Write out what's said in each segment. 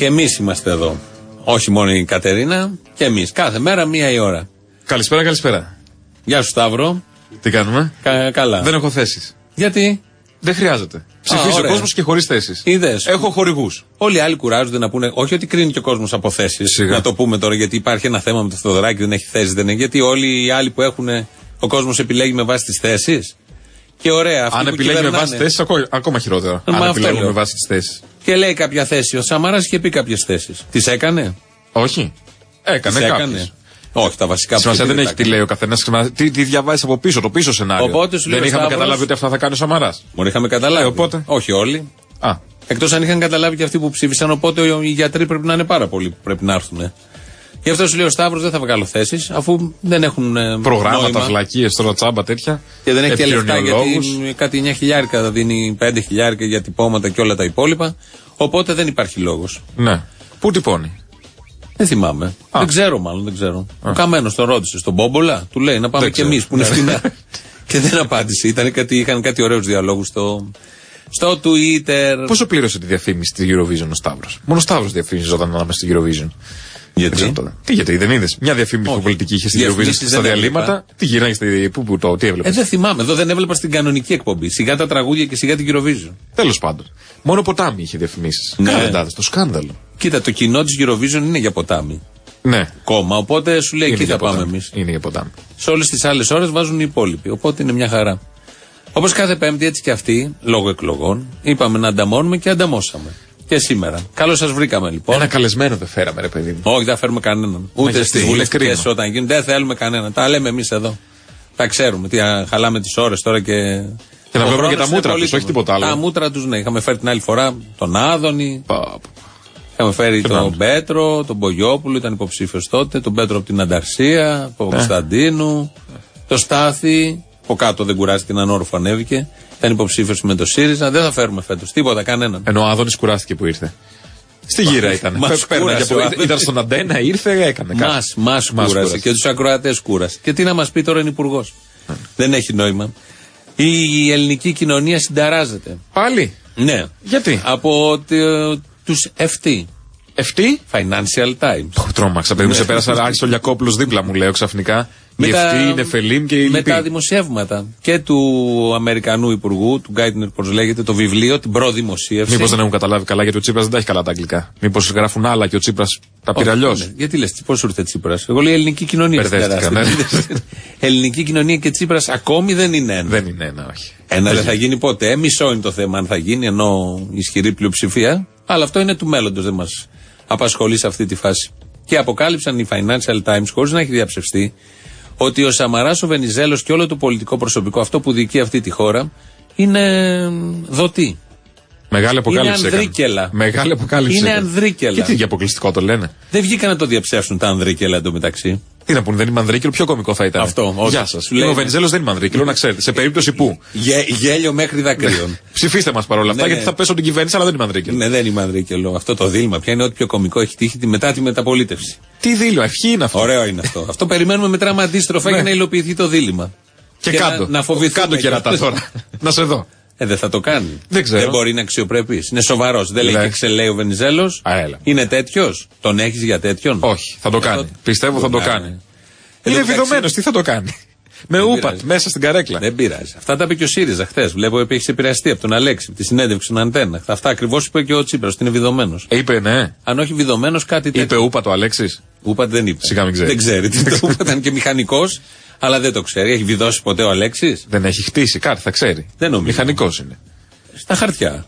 Και εμείς είμαστε εδώ. Όχι μόνο η Κατερίνα, και εμείς. Κάθε μέρα 1 η ώρα. Καλησπέρα, καλησπέρα. Γεια σου, Σταύρο. Τι κάνουμε? Καλά. Δεν έχω θέσεις. Γιατί? Δεν χρειάζεται. Ψηφίζει ο κόσμος και χωρίς θέσεις. Είδες. Έχω χορηγούς. Όλοι οι άλλοι κουράζονται να πούνε, όχι ότι κρίνει και ο κόσμος από θέσεις. Να το πούμε τώρα, γιατί υπάρχει ένα θέμα με το Θεοδωράκη, δεν έχει θέσεις, δεν είναι. Γιατί όλοι οι άλλοι που έχουν, ο κόσμος επιλέγει με βάση τις θέσεις. Και ωραία. Αν επιλέγει με βάση τις θέσεις, ακόμα χειρότερα. Αν επιλέγει με βάση τις θέσεις. Και λέει κάποια θέση. Ο Σαμαράς είχε πει κάποιες θέσεις. Τις έκανε? Όχι. Έκανε κάποιες. Όχι, τα βασικά. Σημασία δεν έχει τι λέει ο καθένας. Τι διαβάζει από πίσω, το πίσω σενάριο. Οπότε, σου δεν είχαμε καταλάβει ότι αυτά θα κάνει ο Σαμαράς. Μόνο είχαμε καταλάβει. Οπότε. Όχι όλοι. Εκτός αν είχαν καταλάβει και αυτοί που ψήφισαν. Οπότε οι γιατροί πρέπει να είναι πάρα πολλοί που πρέπει να έρθουν. Γι' αυτό σου λέει ο Σταύρος δεν θα βγάλω θέσεις, αφού δεν έχουν προγράμματα, φυλακίες, τώρα τσάμπα τέτοια. Και δεν έχει και λεφτά, γιατί κάτι 9.000 θα δίνει, 5.000 για τυπώματα και όλα τα υπόλοιπα. Οπότε δεν υπάρχει λόγος. Ναι. Πού τυπώνει? Δεν θυμάμαι. Δεν ξέρω, μάλλον δεν ξέρω. Ο Καμένος τον ρώτησε στον Μπόμπολα, του λέει να πάμε κι εμείς που είναι φτηνά. Και δεν απάντησε. Είχαν κάτι ωραίους διαλόγους στο Twitter. Πόσο πλήρωσε τη διαφήμιση στη Eurovision ο Σταύρος? Μόνο ο Σταύρος διαφήμιζόταν να είμαστε στη Eurovision. Γιατί δεν είδες? Μια διαφήμιση πολιτική είχε στη Eurovision στα διαλύματα. Τι γυρνάει τι έβλεπες? Δεν θυμάμαι. Εδώ δεν έβλεπα στην κανονική εκπομπή. Σιγά τα τραγούδια και σιγά την Eurovision. Τέλος πάντων. Μόνο ποτάμι είχε διαφημίσεις. Κάνε το σκάνδαλο. Κοίτα, το κοινό της Eurovision είναι για ποτάμι. Ναι. Κόμμα. Οπότε σου λέει εκεί θα πάμε εμείς. Είναι για ποτάμι. Σε όλες τις άλλες ώρες βάζουν οι υπόλοιποι. Οπότε είναι μια χαρά. Όπως κάθε Πέμπτη, έτσι και αυτή, λόγω εκλογών, είπαμε να ανταμώνουμε και ανταμώσαμε. Και σήμερα. Καλώς σας βρήκαμε λοιπόν. Ένα καλεσμένο δεν φέραμε, ρε παιδί μου. Όχι, δεν φέρουμε κανέναν. Ούτε στις βουλευτικές όταν γίνουν. Δεν θέλουμε κανέναν. Τα λέμε εμείς εδώ. Τα ξέρουμε. Τι χαλάμε τις ώρες τώρα και. Και να βλέπουμε και τα μούτρα τους, όχι τίποτα άλλο. Τα μούτρα τους, ναι. Είχαμε φέρει την άλλη φορά τον Άδωνη. Είχαμε φέρει τον Πέτρο, τον Μπογιόπουλο, ήταν υποψήφιος τότε. Τον Πέτρο από την Ανταρσία, τον Κωνσταντίνου, τον Στάθη. Από κάτω δεν κουράστηκε, έναν όροφο ανέβηκε. Ήταν υποψήφιος με το ΣΥΡΙΖΑ. Δεν θα φέρουμε φέτος τίποτα, κανέναν. Ενώ ο Άδωνης κουράστηκε που ήρθε. Στη γύρα ήταν. Ήταν στον Αντένα, ήρθε, έκανε κάτι. Μας κούρασε και τους ακροατές κούρασε. Και τι να μας πει τώρα είναι υπουργός. Δεν έχει νόημα. Η ελληνική κοινωνία συνταράζεται. Πάλι? Ναι. Γιατί? Από τους FT. FT? Financial Times. Τρόμαξα, παιδί μου, σε πέρασα. Άρχισε ο Λιακόπουλος δίπλα μου, λέω ξαφνικά. Η FT είναι Φελίμ και η με τα δημοσιεύματα και του Αμερικανού Υπουργού, του Γκάιτνερ, πώς λέγεται, το βιβλίο, την προδημοσίευση. Μήπως δεν έχουν καταλάβει καλά, γιατί ο Τσίπρας δεν τα έχει καλά τα αγγλικά. Μήπως γράφουν άλλα και ο Τσίπρας τα πήρε αλλιώς. Γιατί λες, πώς σου ήρθε Τσίπρας? Εγώ λέω ελληνική κοινωνία. Ελληνική κοινωνία και Τσίπρας ακόμη δεν είναι ένα. Δεν είναι ένα, όχι. Ένα δεν θα γίνει ποτέ. Μισό είναι το θέμα αν θα γίνει, ενώ ισχυρή πλειοψηφία. Αλλά αυτό είναι του μέλλοντος, δεν μας απασχολεί σε αυτή τη φάση. Και αποκάλυψαν οι Financial Times, χωρίς να έχει διαψευστεί, ότι ο Σαμαράς, ο Βενιζέλος και όλο το πολιτικό προσωπικό, αυτό που διοικεί αυτή τη χώρα, είναι δοτή. Μεγάλη αποκάλυψη. Είναι ανδρίκελα. Μεγάλη αποκάλυψη. Είναι ανδρίκελα. Και τι για αποκλειστικό το λένε? Δεν βγήκαν να το διαψεύσουν τα ανδρίκελα εντωμεταξύ. Τι να πούνε, δεν είμαι ανδρίκελο, πιο κωμικό θα ήταν. Αυτό. Γεια σας. Ο Βενιζέλος δεν είμαι ανδρίκελο, να ξέρετε. Σε περίπτωση που. Γέλιο μέχρι δακρύων. Ψηφίστε μας παρόλα αυτά, γιατί θα πέσω την κυβέρνηση, αλλά δεν είμαι ανδρίκελο. Ναι, δεν είμαι ανδρίκελο. Αυτό το δίλημα πια είναι ό,τι πιο κωμικό έχει τύχει μετά τη μεταπολίτευση. Τι δίλημα, ευχή είναι αυτό. Ωραίο είναι αυτό. Αυτό περιμένουμε με τράμα αντίστροφα για να υλοποιηθεί το δίλημα. Και κάτω. Να φοβηθούμε. Κάτω κερατά τώρα. Να σε δω. Δεν θα το κάνει. Δεν ξέρω. Δεν μπορεί να είναι αξιοπρεπής. Είναι σοβαρός. Δεν λέει και ξελέει ο Βενιζέλος. Είναι τέτοιος. Τον έχεις για τέτοιον? Όχι, θα το κάνει. Πιστεύω θα το κάνει. Είναι βιδωμένος, τι θα το κάνει? Με ούπατ μέσα στην καρέκλα. Δεν πειράζει. Αυτά τα είπε και ο ΣΥΡΙΖΑ χθες. Βλέπω ότι έχει επηρεαστεί από τον Αλέξη, από τη συνέντευξη στον Αντένα. Αυτά ακριβώς είπε και ο Τσίπρας, ότι είναι βιδωμένος. Είπε, ναι. Αν όχι βιδωμένος, κάτι τέτοιο. Είπε ούπατ ο Αλέξης? Ούπατ δεν είπε. Σιγά μην ξέρει. Δεν ξέρει. Το ούπατ ήταν και μηχανικός, αλλά δεν το ξέρει. Έχει βιδώσει ποτέ ο Αλέξης? Δεν έχει χτίσει κάτι, θα ξέρει. Δεν νομίζω. Μηχανικός είναι. Στα χαρτιά.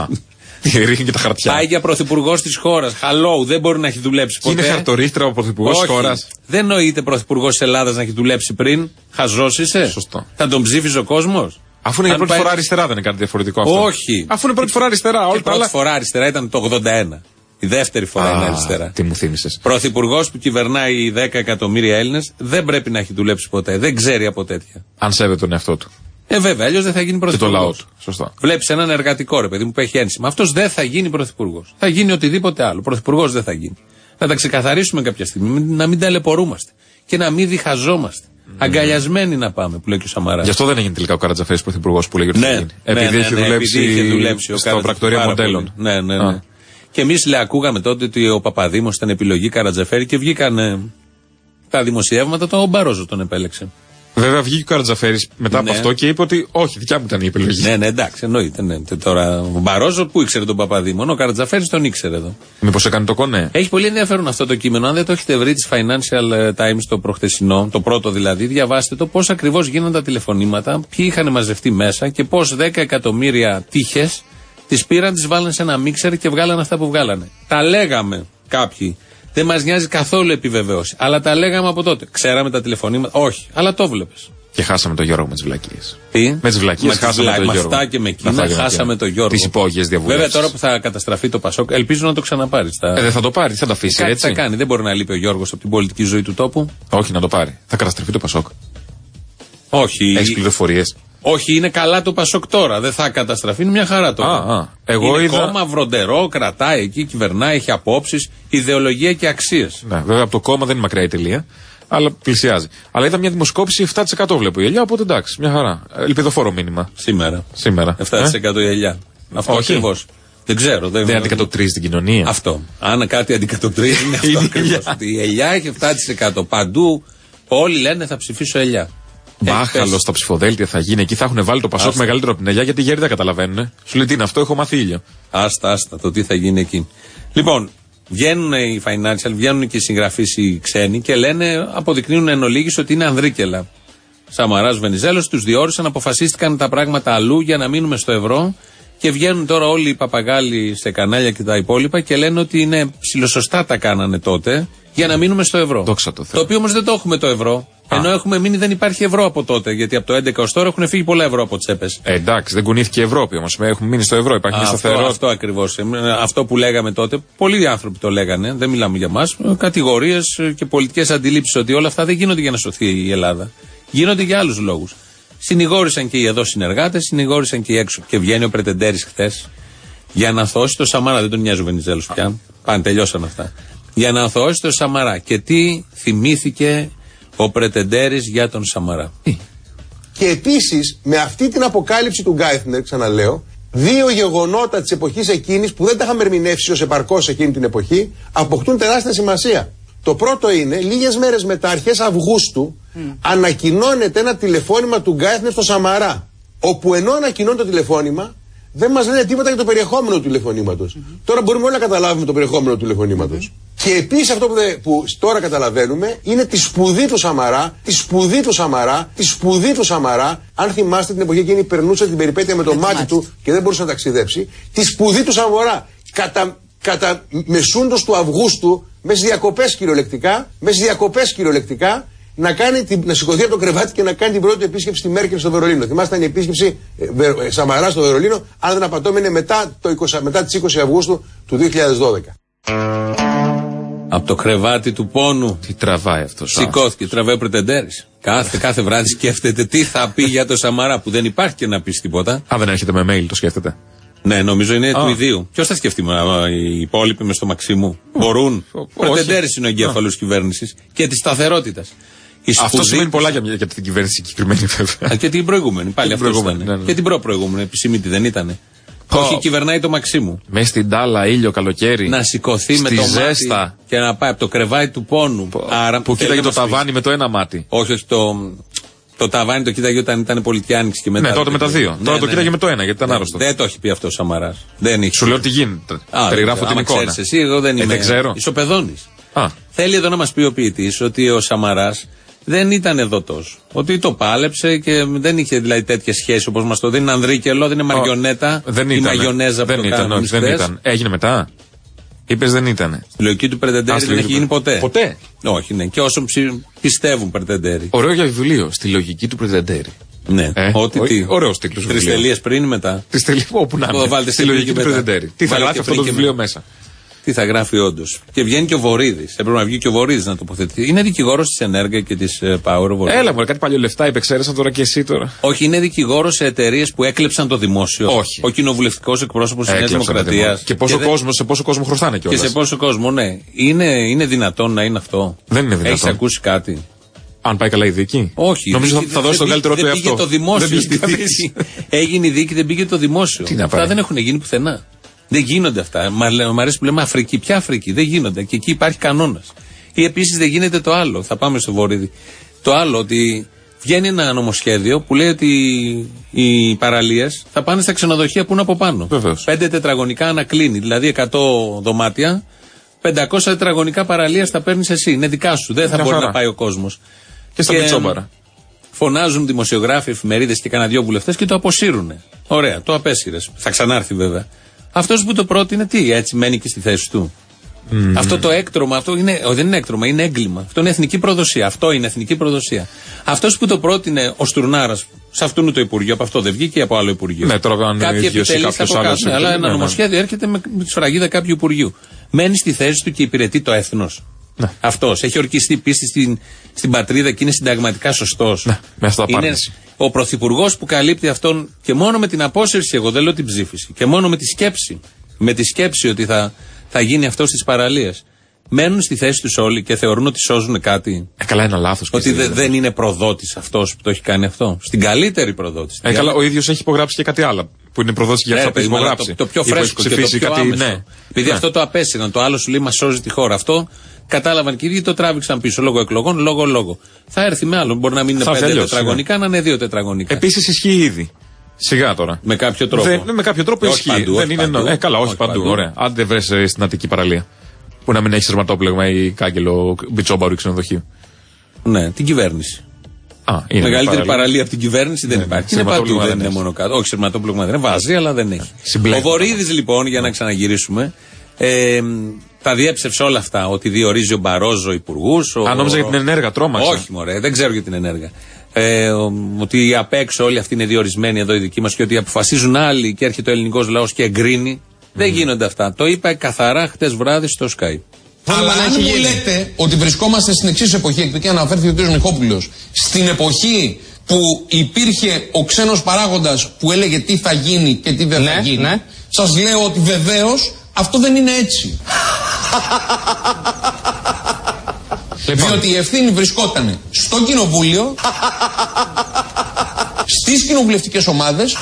Ρίχνει και τα χαρτιά. Πάει για πρωθυπουργός της χώρας. Hello, δεν μπορεί να έχει δουλέψει ποτέ. Είναι χαρτορίχτρα ο πρωθυπουργός της χώρας. Δεν νοείται πρωθυπουργός της Ελλάδας να έχει δουλέψει πριν. Χαζός είσαι? Σωστό. Θα τον ψήφιζε ο κόσμος? Αφού είναι για πρώτη φορά αριστερά, δεν είναι κάτι διαφορετικό αυτό? Όχι. Αφού είναι πρώτη φορά αριστερά, όλα τα άλλα. Πρώτη φορά αριστερά ήταν το 81. Η δεύτερη φορά είναι αριστερά. Τι μου θύμισες. Πρωθυπουργός που κυβερνάει 10 εκατομμύρια Έλληνες δεν πρέπει να έχει δουλέψει ποτέ. Δεν ξέρει από τέτοια. Αν σέβεται τον εαυτό του. Βέβαια, αλλιώς δεν θα γίνει πρωθυπουργός. Και το λαό του. Σωστά. Βλέπεις έναν εργατικό, ρε παιδί μου, που έχει ένσημα. Αυτός δεν θα γίνει πρωθυπουργός. Θα γίνει οτιδήποτε άλλο. Πρωθυπουργός δεν θα γίνει. Να τα ξεκαθαρίσουμε κάποια στιγμή. Να μην ταλαιπωρούμαστε. Και να μην διχαζόμαστε. Αγκαλιασμένοι να πάμε, που λέει και ο Σαμαράς. Γι' αυτό δεν έγινε τελικά ο Καρατζαφέρης πρωθυπουργός που λέγεται ότι θα γίνει. Επειδή έχει δουλέψει στο πρακτορείο μοντέλων. Ναι. Και εμείς ακούγαμε τότε ότι ο Παπαδήμος ήταν επιλογή Καρατζαφέρη και βγήκαν τα δημοσιεύματα, ο Μπαρόζο τον επέλεξε. Βέβαια βγήκε ο Καρατζαφέρης μετά από αυτό και είπε ότι όχι, δικιά μου ήταν η επιλογή. Ναι, εντάξει, εννοείται. Ναι. Τώρα ο Μπαρόζο που ήξερε τον Παπαδήμο, ο Καρατζαφέρης τον ήξερε εδώ. Μήπως έκανε το κονέ. Έχει πολύ ενδιαφέρον αυτό το κείμενο. Αν δεν το έχετε βρει της Financial Times το προχθεσινό, το πρώτο δηλαδή, διαβάστε το πώς ακριβώς γίνονται τα τηλεφωνήματα, ποιοι είχαν μαζευτεί μέσα και πώς 10 εκατομμύρια τύχες τις πήραν, τις βάλαν σε ένα μίξερ και βγάλαν αυτά που βγάλανε. Τα λέγαμε κάποιοι. Δεν μας νοιάζει καθόλου επιβεβαίωση. Αλλά τα λέγαμε από τότε. Ξέραμε τα τηλεφωνήματα. Όχι, αλλά το βλέπεις. Και χάσαμε τον Γιώργο με τις βλακίες. Τι? Με τις βλακίες χάσαμε τον Γιώργο. Με αυτά και με εκείνα χάσαμε τον Γιώργο. Τις υπόγειες διαβουλεύσεις. Βέβαια τώρα που θα καταστραφεί το Πασόκ, ελπίζω να το ξαναπάρει. Δεν θα το πάρει, θα το αφήσει κάτι έτσι. Θα κάνει. Δεν μπορεί να λείπει ο Γιώργος από την πολιτική ζωή του τόπου. Όχι, να το πάρει. Θα καταστραφεί το Πασόκ. Όχι. Έχεις πληροφορίες? Όχι, είναι καλά το Πασόκ τώρα. Δεν θα καταστραφεί, είναι μια χαρά τώρα. Εγώ είναι κόμμα βροντερό, κρατάει εκεί, κυβερνάει, έχει απόψεις, ιδεολογία και αξίες. Ναι, βέβαια από το κόμμα δεν είναι μακριά η τελεία, αλλά πλησιάζει. Αλλά είδα μια δημοσκόπηση 7% βλέπω η Ελιά, οπότε εντάξει, μια χαρά. Ελπιδοφόρο μήνυμα. Σήμερα. 7% η Ελιά. Αυτό ακριβώς. Δεν ξέρω. Δεν αντικατοπτρίζει την κοινωνία. Αυτό. Αν κάτι αντικατοπτρίζει είναι αυτό ακριβώς. Η Ελιά έχει 7%. Παντού όλοι λένε θα ψηφίσω Ελιά. Μπάχαλο στα ψηφοδέλτια θα γίνει. Εκεί θα έχουν βάλει το Πασόκ μεγαλύτερο από την Ελιά, γιατί οι γέροι δεν καταλαβαίνουν. Σου λέει τι είναι αυτό, έχω μάθει ήλιο. Άστα, το τι θα γίνει εκεί. Λοιπόν, βγαίνουν οι Financial, βγαίνουν και οι συγγραφείς οι ξένοι και λένε, αποδεικνύουν εν ολίγης ότι είναι ανδρίκελα. Σαμαράς, Βενιζέλος, τους διόρισαν, αποφασίστηκαν τα πράγματα αλλού για να μείνουμε στο ευρώ. Και βγαίνουν τώρα όλοι οι παπαγάλοι σε κανάλια και τα υπόλοιπα και λένε ότι είναι ψιλοσωστά τα κάνανε τότε για να μείνουμε στο ευρώ. Δόξα τω Θεώ. Το οποίο όμως δεν το έχουμε το ευρώ. Ενώ έχουμε μείνει, δεν υπάρχει ευρώ από τότε. Γιατί από το 11 ως τώρα έχουν φύγει πολλά ευρώ από τσέπες. Εντάξει, δεν κουνήθηκε η Ευρώπη όμως. Έχουμε μείνει στο ευρώ, υπάρχει μια σταθερότητα. Αυτό ακριβώς. Αυτό που λέγαμε τότε, πολλοί άνθρωποι το λέγανε, δεν μιλάμε για μας. Κατηγορίες και πολιτικές αντιλήψεις ότι όλα αυτά δεν γίνονται για να σωθεί η Ελλάδα. Γίνονται για άλλους λόγους. Συνηγόρησαν και οι εδώ συνεργάτες, συνηγόρησαν και οι έξω. Και βγαίνει ο Πρετεντέρης χθες για να αθώσει το Σαμαρά. Δεν τον νοιάζει ο Βενιζέλος πια. Πάνε, τελειώσαν αυτά. Για να αθώσει το Σαμαρά. Και τι θυμήθηκε ο Πρετεντέρης για τον Σαμαρά. Και επίσης με αυτή την αποκάλυψη του Γκάιθνερ, ξαναλέω, δύο γεγονότα της εποχής εκείνης που δεν τα είχαμε ερμηνεύσει ως επαρκώς εκείνη την εποχή, αποκτούν τεράστια σημασία. Το πρώτο είναι, λίγες μέρες μετά, αρχές Αυγούστου, ανακοινώνεται ένα τηλεφώνημα του Γκάιθνερ στο Σαμαρά. Όπου ενώ ανακοινώνει το τηλεφώνημα, δεν μας λένε τίποτα για το περιεχόμενο του τηλεφωνήματος. Τώρα μπορούμε όλοι να καταλάβουμε το περιεχόμενο του τηλεφωνήματος. Και επίσης αυτό που τώρα καταλαβαίνουμε είναι τη σπουδή του Σαμαρά, τη σπουδή του Σαμαρά. Αν θυμάστε την εποχή εκείνη περνούσε την περιπέτεια με το μάτι του και δεν μπορούσε να ταξιδέψει. Τη σπουδή του Σαμαρά. Κατά μεσούντος του Αυγούστου, μέσα στις διακοπές κυριολεκτικά, να σηκωθεί από το κρεβάτι και να κάνει την πρώτη επίσκεψη στη Μέρκελ στο Βερολίνο. Θυμάστε, ήταν η επίσκεψη Σαμαρά στο Βερολίνο, αν δεν απατώμε, είναι μετά τις 20 Αυγούστου του 2012. Από το κρεβάτι του πόνου. Τι τραβάει αυτό. Σηκώθηκε, τραβάει ο Πρετεντέρης. Κάθε βράδυ σκέφτεται τι θα πει για το Σαμαρά, που δεν υπάρχει και να πει τίποτα. Δεν έρχεται με mail, το σκέφτεται. Ναι, νομίζω είναι του ιδίου. Ποιος θα σκεφτεί, οι υπόλοιποι μες στο Μαξίμου? Μπορούν. Ο Πρετεντέρης είναι ο εγκέφαλος κυβέρνησης και της σταθερότητας. Αυτό σημαίνει πολλά για την κυβέρνηση συγκεκριμένη, βέβαια. Και την προηγούμενη. Πάλι αυτό ήταν. Ναι. Και την προηγούμενη. Επισήμητη δεν ήτανε. Όχι, κυβερνάει το Μαξίμου. Μέσα στην τάλα, ήλιο, καλοκαίρι. Να σηκωθεί με το ζέστα. Μάτι και να πάει από το κρεβάτι του πόνου. Άρα, που κοίταγε το ταβάνι με το ένα μάτι. Όχι, το ταβάνι το κοίταγε όταν ήταν πολιτική άνοιξη και μετά. Ναι, τότε με τα δύο. Τώρα το κοίταγε με το ένα γιατί ήταν άρρωστο. Δεν το έχει πει αυτό ο Σαμαράς. Σου λέω τι γίνεται. Περιγράφω την εικόνα. Εσύ, εγώ δεν ξέρω. Ισοπεδώνεις. Θέλει εδώ να μας πει ο ποιητής ότι ο Σαμαράς δεν ήταν εδώ τόσο. Ότι το πάλεψε και δεν είχε δηλαδή τέτοια σχέση όπως μας το δίνει. Είναι ανδρίκελο, δεν είναι μαριονέτα. Δεν ήταν. Η μαγιονέζα που δεν ήταν. Έγινε μετά. Είπες δεν ήταν. Η λογική του Πρετεντέρη δεν έχει γίνει ποτέ. Ποτέ. Όχι, ναι. Και όσοι πιστεύουν Πρετεντέρη. Ωραίο για βιβλίο. Στη λογική του Πρετεντέρη. Ναι. Ωραίος τίτλος. 3 τελείες πριν ή μετά. Όπου να είναι. Στη λογική του Πρετεντέρη. Τι θα γράφει αυτό το βιβλίο μέσα. Τι θα γράφει όντως. Και βγαίνει και ο Βορίδης. Έπρεπε να βγει και ο Βορίδης να τοποθετηθεί. Είναι δικηγόρος της Ενέργεια και της Power. Έλα μου, κάτι παλιό λεφτά υπεξαίρεσαν τώρα και εσύ τώρα. Όχι, είναι δικηγόρος σε εταιρείες που έκλεψαν το δημόσιο. Όχι. Ο κοινοβουλευτικός εκπρόσωπος της Νέας Δημοκρατίας. Και σε πόσο κόσμο χρωστάνε κιόλας. Και σε πόσο κόσμο, ναι. Είναι δυνατόν να είναι αυτό? Δεν είναι δυνατόν. Έχεις ακούσει κάτι? Αν πάει καλά η δίκη. Όχι. Νομίζω θα δώσει τον καλύτερο του εαυτό. Δεν πήγε το δημόσιο. Έγινε η δίκη, δεν πήγε το δημόσιο. Αυτά δεν έχουν γίνει πουθενά. Δεν γίνονται αυτά. Μ' αρέσει που λέμε Αφρική. Ποια Αφρική? Δεν γίνονται. Και εκεί υπάρχει κανόνας. Ή επίσης δεν γίνεται το άλλο. Θα πάμε στο Βορίδι. Το άλλο, ότι βγαίνει ένα νομοσχέδιο που λέει ότι οι παραλίες θα πάνε στα ξενοδοχεία που είναι από πάνω. 5 τετραγωνικά ανακλίνει. Δηλαδή 100 δωμάτια, 500 τετραγωνικά παραλίες θα παίρνεις εσύ. Είναι δικά σου. Δεν θα μπορεί να πάει ο κόσμος. Και στα Πιτσόμπαρα. Φωνάζουν δημοσιογράφοι, εφημερίδες και κανένα δυο βουλευτές και το αποσύρουν. Ωραία, το απέσυρες. Θα ξανάρθει βέβαια. Αυτός που το πρότεινε, τι, έτσι μένει και στη θέση του. Αυτό το έκτρωμα, αυτό δεν είναι έκτρωμα, είναι έγκλημα. Αυτό είναι εθνική προδοσία. Αυτό είναι εθνική προδοσία. Αυτός που το πρότεινε ο Στουρνάρας, σε αυτόν το Υπουργείο, από αυτό δεν βγήκε ή από άλλο Υπουργείο. Ναι, τώρα αν κάποιοι επιτελείς από κάτω. Αλλά ένα νομοσχέδιο έρχεται με τη σφραγίδα κάποιου Υπουργείου. Μένει στη θέση του και υπηρετεί το έθνος. Ναι. Αυτός έχει ορκιστεί πίστη στην πατρίδα και είναι συνταγματικά σωστός. Ναι, είναι ο πρωθυπουργός που καλύπτει αυτόν και μόνο με την απόσυρση, εγώ δεν λέω την ψήφιση, και μόνο με τη σκέψη. Με τη σκέψη ότι θα γίνει αυτό στις παραλίες. Μένουν στη θέση τους όλοι και θεωρούν ότι σώζουν κάτι. Καλά, είναι λάθος. Ότι δεν είναι προδότης αυτός που το έχει κάνει αυτό. Στην καλύτερη προδότηση. Καλά, ο ίδιος έχει υπογράψει και κάτι άλλο. Που είναι προδότηση για αυτό που έχει υπογράψει. Το πιο φρέσκο και το πιο άμεσο. Ναι. Επειδή αυτό το απέσυραν. Το άλλο σου λέει μας σώζει τη χώρα. Αυτό κατάλαβαν και οι ίδιοι, το τράβηξαν πίσω λόγω εκλογών, λόγω. Θα έρθει με άλλο. Μπορεί να μην είναι 5 τετραγωνικά, να είναι 2 τετραγωνικά. Επίσης ισχύει ήδη. Σιγά τώρα. Με κάποιο τρόπο. Με κάποιο τρόπο ισχύει. Δεν είναι. Καλά, όχι παντού. Ωραία. Αν δεν βρες στην Αττική παραλία. Που να μην έχει σειρματόπλεγμα ή κάγκελο Μπιτσόμπαρου ή ξενοδοχείου. Ναι, την κυβέρνηση. Είναι μεγαλύτερη παραλία από την κυβέρνηση δεν υπάρχει. Είναι παντού, δεν είναι μόνο κάτω. Όχι, σειρματόπλεγμα δεν είναι. Βάζει, αλλά δεν έχει. Ο Βορίδης λοιπόν, για να ξαναγυρίσουμε, τα διέψευσε όλα αυτά. Ότι διορίζει ο Μπαρόζο υπουργούς. Νόμιζα για την ενέργεια, τρόμαξα. Όχι, μωρέ, δεν ξέρω για την ενέργεια. Ότι απ' έξω όλοι αυτοί είναι διορισμένοι εδώ οι δικοί μας και ότι αποφασίζουν άλλοι και έρχεται ο ελληνικός λαός και εγκρίνει. Δεν γίνονται αυτά. Το είπα καθαρά χτες βράδυ στο Skype. Αλλά αν μου λέτε ότι βρισκόμαστε στην εξής εποχή, επειδή αναφέρθηκε ο κ. Μιχόπουλος, στην εποχή που υπήρχε ο ξένος παράγοντας που έλεγε τι θα γίνει και τι δεν θα γίνει, σας λέω ότι βεβαίως αυτό δεν είναι έτσι. Διότι η ευθύνη βρισκόταν στο κοινοβούλιο, στις κοινοβουλευτικές ομάδες,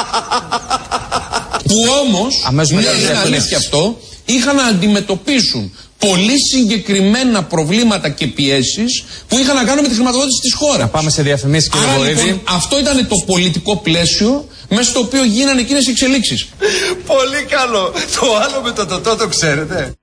που όμως, είναι αλήθεια αυτό, είχαν να αντιμετωπίσουν πολύ συγκεκριμένα προβλήματα και πιέσεις που είχαν να κάνουν με τη χρηματοδότηση της χώρας. Να πάμε σε διαφημίσεις, κύριε Βορίδη. Λοιπόν, αυτό ήταν το πολιτικό πλαίσιο μέσα στο οποίο γίνανε εκείνες οι εξελίξεις. Πολύ καλό. Το άλλο με το τοτό το ξέρετε.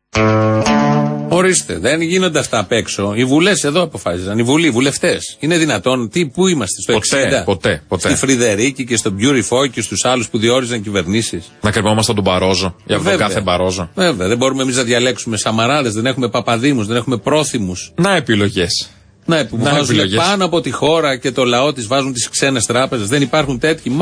Ορίστε, δεν γίνονται αυτά απ' έξω. Οι βουλές εδώ αποφάσιζαν. Οι βουλευτές. Είναι δυνατόν, πού είμαστε, στο 60? Ποτέ. Στη Φρυδερίκη και στον Μπιούριφο και στους άλλους που διόριζαν κυβερνήσεις. Να κρεμόμασταν τον Μπαρόζο. Για τον κάθε Μπαρόζο. Βέβαια, δεν μπορούμε εμείς να διαλέξουμε Σαμαράδες, δεν έχουμε Παπαδήμους, δεν έχουμε πρόθυμους. Να επιλογές. Που βάζουν πάνω από τη χώρα και το λαό της βάζουν τις ξένες τράπεζες. Δεν υπάρχουν τέτοιοι.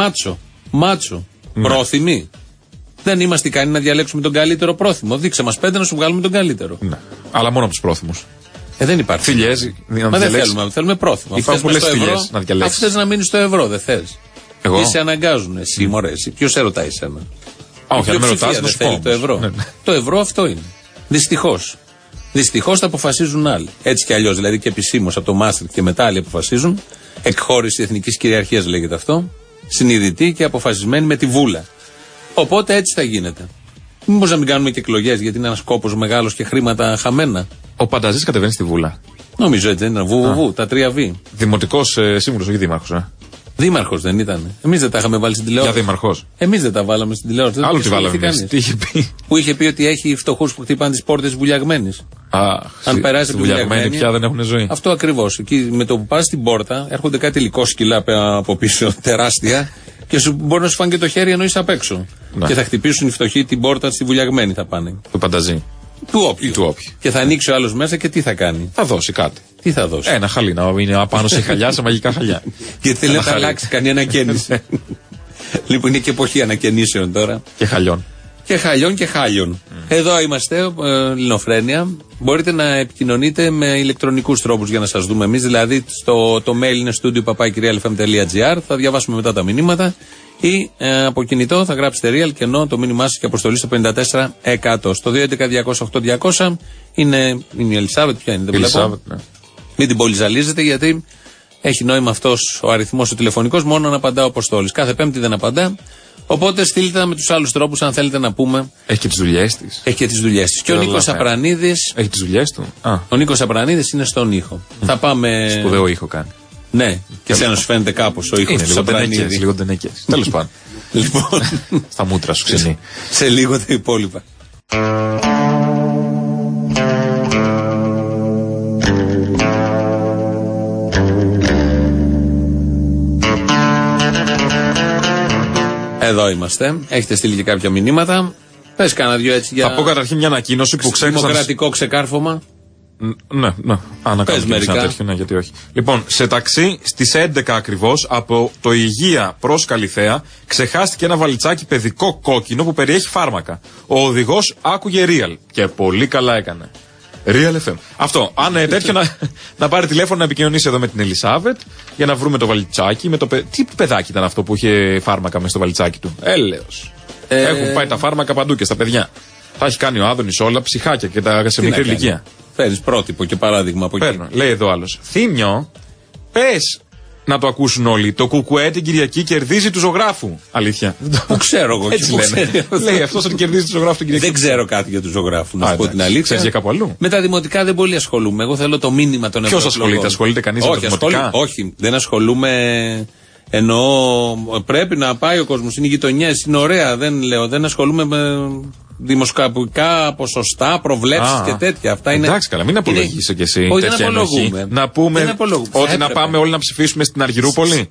Μάτσο. Πρόθυμοι. Δεν είμαστε ικανοί να διαλέξουμε τον καλύτερο πρόθυμο. Δείξε μας 5 να σου βγάλουμε τον καλύτερο. Ναι. Αλλά μόνο από τους πρόθυμους. Δεν υπάρχει. Φιλιές, μα δεν θέλουμε πρόθυμο. Υπάρχουν πολλές φιλιές να διαλέξεις. Αφού θες να μείνεις στο ευρώ, δεν θες. Εγώ. Και σε αναγκάζουν. Εσύ, μωρέ, εσύ. Ποιος σε ρωτάει εσένα? Όχι, αν με ρωτάς, να σου πω. Το ευρώ. Ναι. Το ευρώ αυτό είναι. Δυστυχώς. Δυστυχώς τα αποφασίζουν άλλοι. Έτσι κι αλλιώς. Δηλαδή και επισήμως από το Μάστριχτ και μετά άλλοι αποφασίζουν. Εκχώρηση εθνικής κυριαρχίας λέγεται αυτό. Συνειδητή και αποφασισμένη με τη βούλα. Οπότε έτσι θα γίνεται. Μήπως να μην κάνουμε και εκλογές, γιατί είναι ένας κόπος μεγάλος και χρήματα χαμένα. Ο Πανταζής κατεβαίνει στη Βούλα. Νομίζω έτσι δεν ήταν. Τα 3V. Δημοτικός σύμβουλος, όχι δήμαρχος. Δήμαρχος δεν ήταν. Εμείς δεν τα είχαμε βάλει στην τηλεόραση. Για δήμαρχος. Εμείς δεν τα βάλαμε στην τηλεόραση. Άλλο τι βάλαμε. Τι είχε πει? Που είχε πει ότι έχει φτωχούς που χτυπάνε τις πόρτες βουλιαγμένης. Αν περάσει τη βουλιαγμένη πια δεν έχουν ζωή. Αυτό ακριβώς. Εκεί με το που πας στην πόρτα έρχονται κάτι υλικόσκυλα από πίσω τεράστια. Και μπορεί να σου φάνε και το χέρι ενώ είσαι απ' έξω. Να. Και θα χτυπήσουν οι φτωχοί την πόρτα στη βουλιαγμένη θα πάνε. Του Πανταζή. Του όποιου. Και θα ανοίξει ο άλλος μέσα και τι θα κάνει? Θα δώσει κάτι. Τι θα δώσει? Ένα χαλί να είναι απάνω σε χαλιά, σε μαγικά χαλιά. Γιατί θέλει να τα αλλάξει, κάνει ανακαίνιση. Λοιπόν, είναι και εποχή ανακαινήσεων τώρα. Και χαλιών. Και χαλιών και χάλιων. Εδώ είμαστε, Ελληνοφρένεια. Μπορείτε να επικοινωνείτε με ηλεκτρονικούς τρόπους για να σας δούμε εμείς. Δηλαδή, το mail είναι studio@realfm.gr. Θα διαβάσουμε μετά τα μηνύματα. Ή από κινητό θα γράψετε real και ενώ το μήνυμά σας και αποστολή στο 54%. Στο 211-208-200 είναι η Ελισάβετ. Ποια είναι? Δεν βλέπω. Ναι. Μην την πολυζαλίζετε γιατί έχει νόημα αυτός ο αριθμός ο τηλεφωνικός μόνο να απαντά ο Αποστόλης. Κάθε Πέμπτη δεν απαντά. Οπότε στείλτε με τους άλλους τρόπους αν θέλετε να πούμε. Έχει και τις δουλειές της. Έχει και τις δουλειές της. Και ο Νίκος Απρανίδης. Έχει τις δουλειές του. Ο Νίκος Απρανίδης είναι στον ήχο. Θα πάμε. Σπουδαίο ήχο κάνει. Ναι, και εσένα σου φαίνεται κάπως ο ήχος του Απρανίδη. Λίγο τενέκες. Τέλος πάντων. Λοιπόν. Στα μούτρα σου ξενή. Σε λίγο τα υπόλοιπα. Εδώ είμαστε. Έχετε στείλει και κάποια μηνύματα. Πες κάνα δυο έτσι για. Θα πω καταρχήν μια ανακοίνωση που ξέχασα. Δημοκρατικό ξεκάρφωμα. Ναι. Πες μερικά. Τέτοιο, ναι, γιατί όχι. Λοιπόν, σε ταξί στις 11 ακριβώς από το Υγεία προς Καλιθέα ξεχάστηκε ένα βαλιτσάκι παιδικό κόκκινο που περιέχει φάρμακα. Ο οδηγός άκουγε real και πολύ καλά έκανε. Real FM. Αυτό. Αν τέτοιο να πάρει τηλέφωνο να επικοινωνήσει εδώ με την Ελισάβετ για να βρούμε το βαλιτσάκι. Τι παιδάκι ήταν αυτό που είχε φάρμακα μέσα στο βαλιτσάκι του. Έλεος. Έχουν πάει τα φάρμακα παντού και στα παιδιά. Θα έχει κάνει ο Άδωνης όλα ψυχάκια και τα σε μικρή ηλικία. Φέρεις πρότυπο και παράδειγμα από εκεί. Παίρνω. Λέει εδώ άλλος. Θύμιο, πες να το ακούσουν όλοι. Το κουκουέ την Κυριακή κερδίζει του ζωγράφου. Αλήθεια. Που ξέρω εγώ. Έτσι λένε. Λέει αυτός ότι κερδίζει του ζωγράφου την Κυριακή. Δεν ξέρω κάτι για του ζωγράφου. Να σου πω την αλήθεια. Ξέρεις για κάπου αλλού. Με τα δημοτικά δεν πολύ ασχολούμαι. Εγώ θέλω το μήνυμα των ευρωπαϊκών. Ποιος ασχολείται κανείς με τα δημοτικά? Όχι, δεν ασχολούμαι. Εννοώ πρέπει να πάει ο κόσμος. Είναι οι γειτονιές, είναι ωραία. Δεν ασχολούμαι με δημοσκοπικά ποσοστά, προβλέψεις και τέτοια. Αυτά είναι. Εντάξει, καλά, μην απολογείσαι κι εσύ. Όχι, δεν απολογούμε. Να πούμε ότι να πάμε όλοι να ψηφίσουμε στην Αργυρούπολη.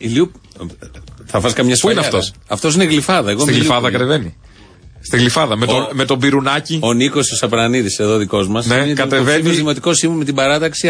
Θα φας καμιά σφαλιά. Πού είναι αυτός? Αυτός είναι Γλυφάδα. Στη Γλυφάδα κατεβαίνει. Στη Γλυφάδα με τον Πυρουνάκη. Ο Νίκος Απρανίδης εδώ δικός μας. Ναι, κατεβαίνει. Δημοτικό Σύμβουλο με την παράταξη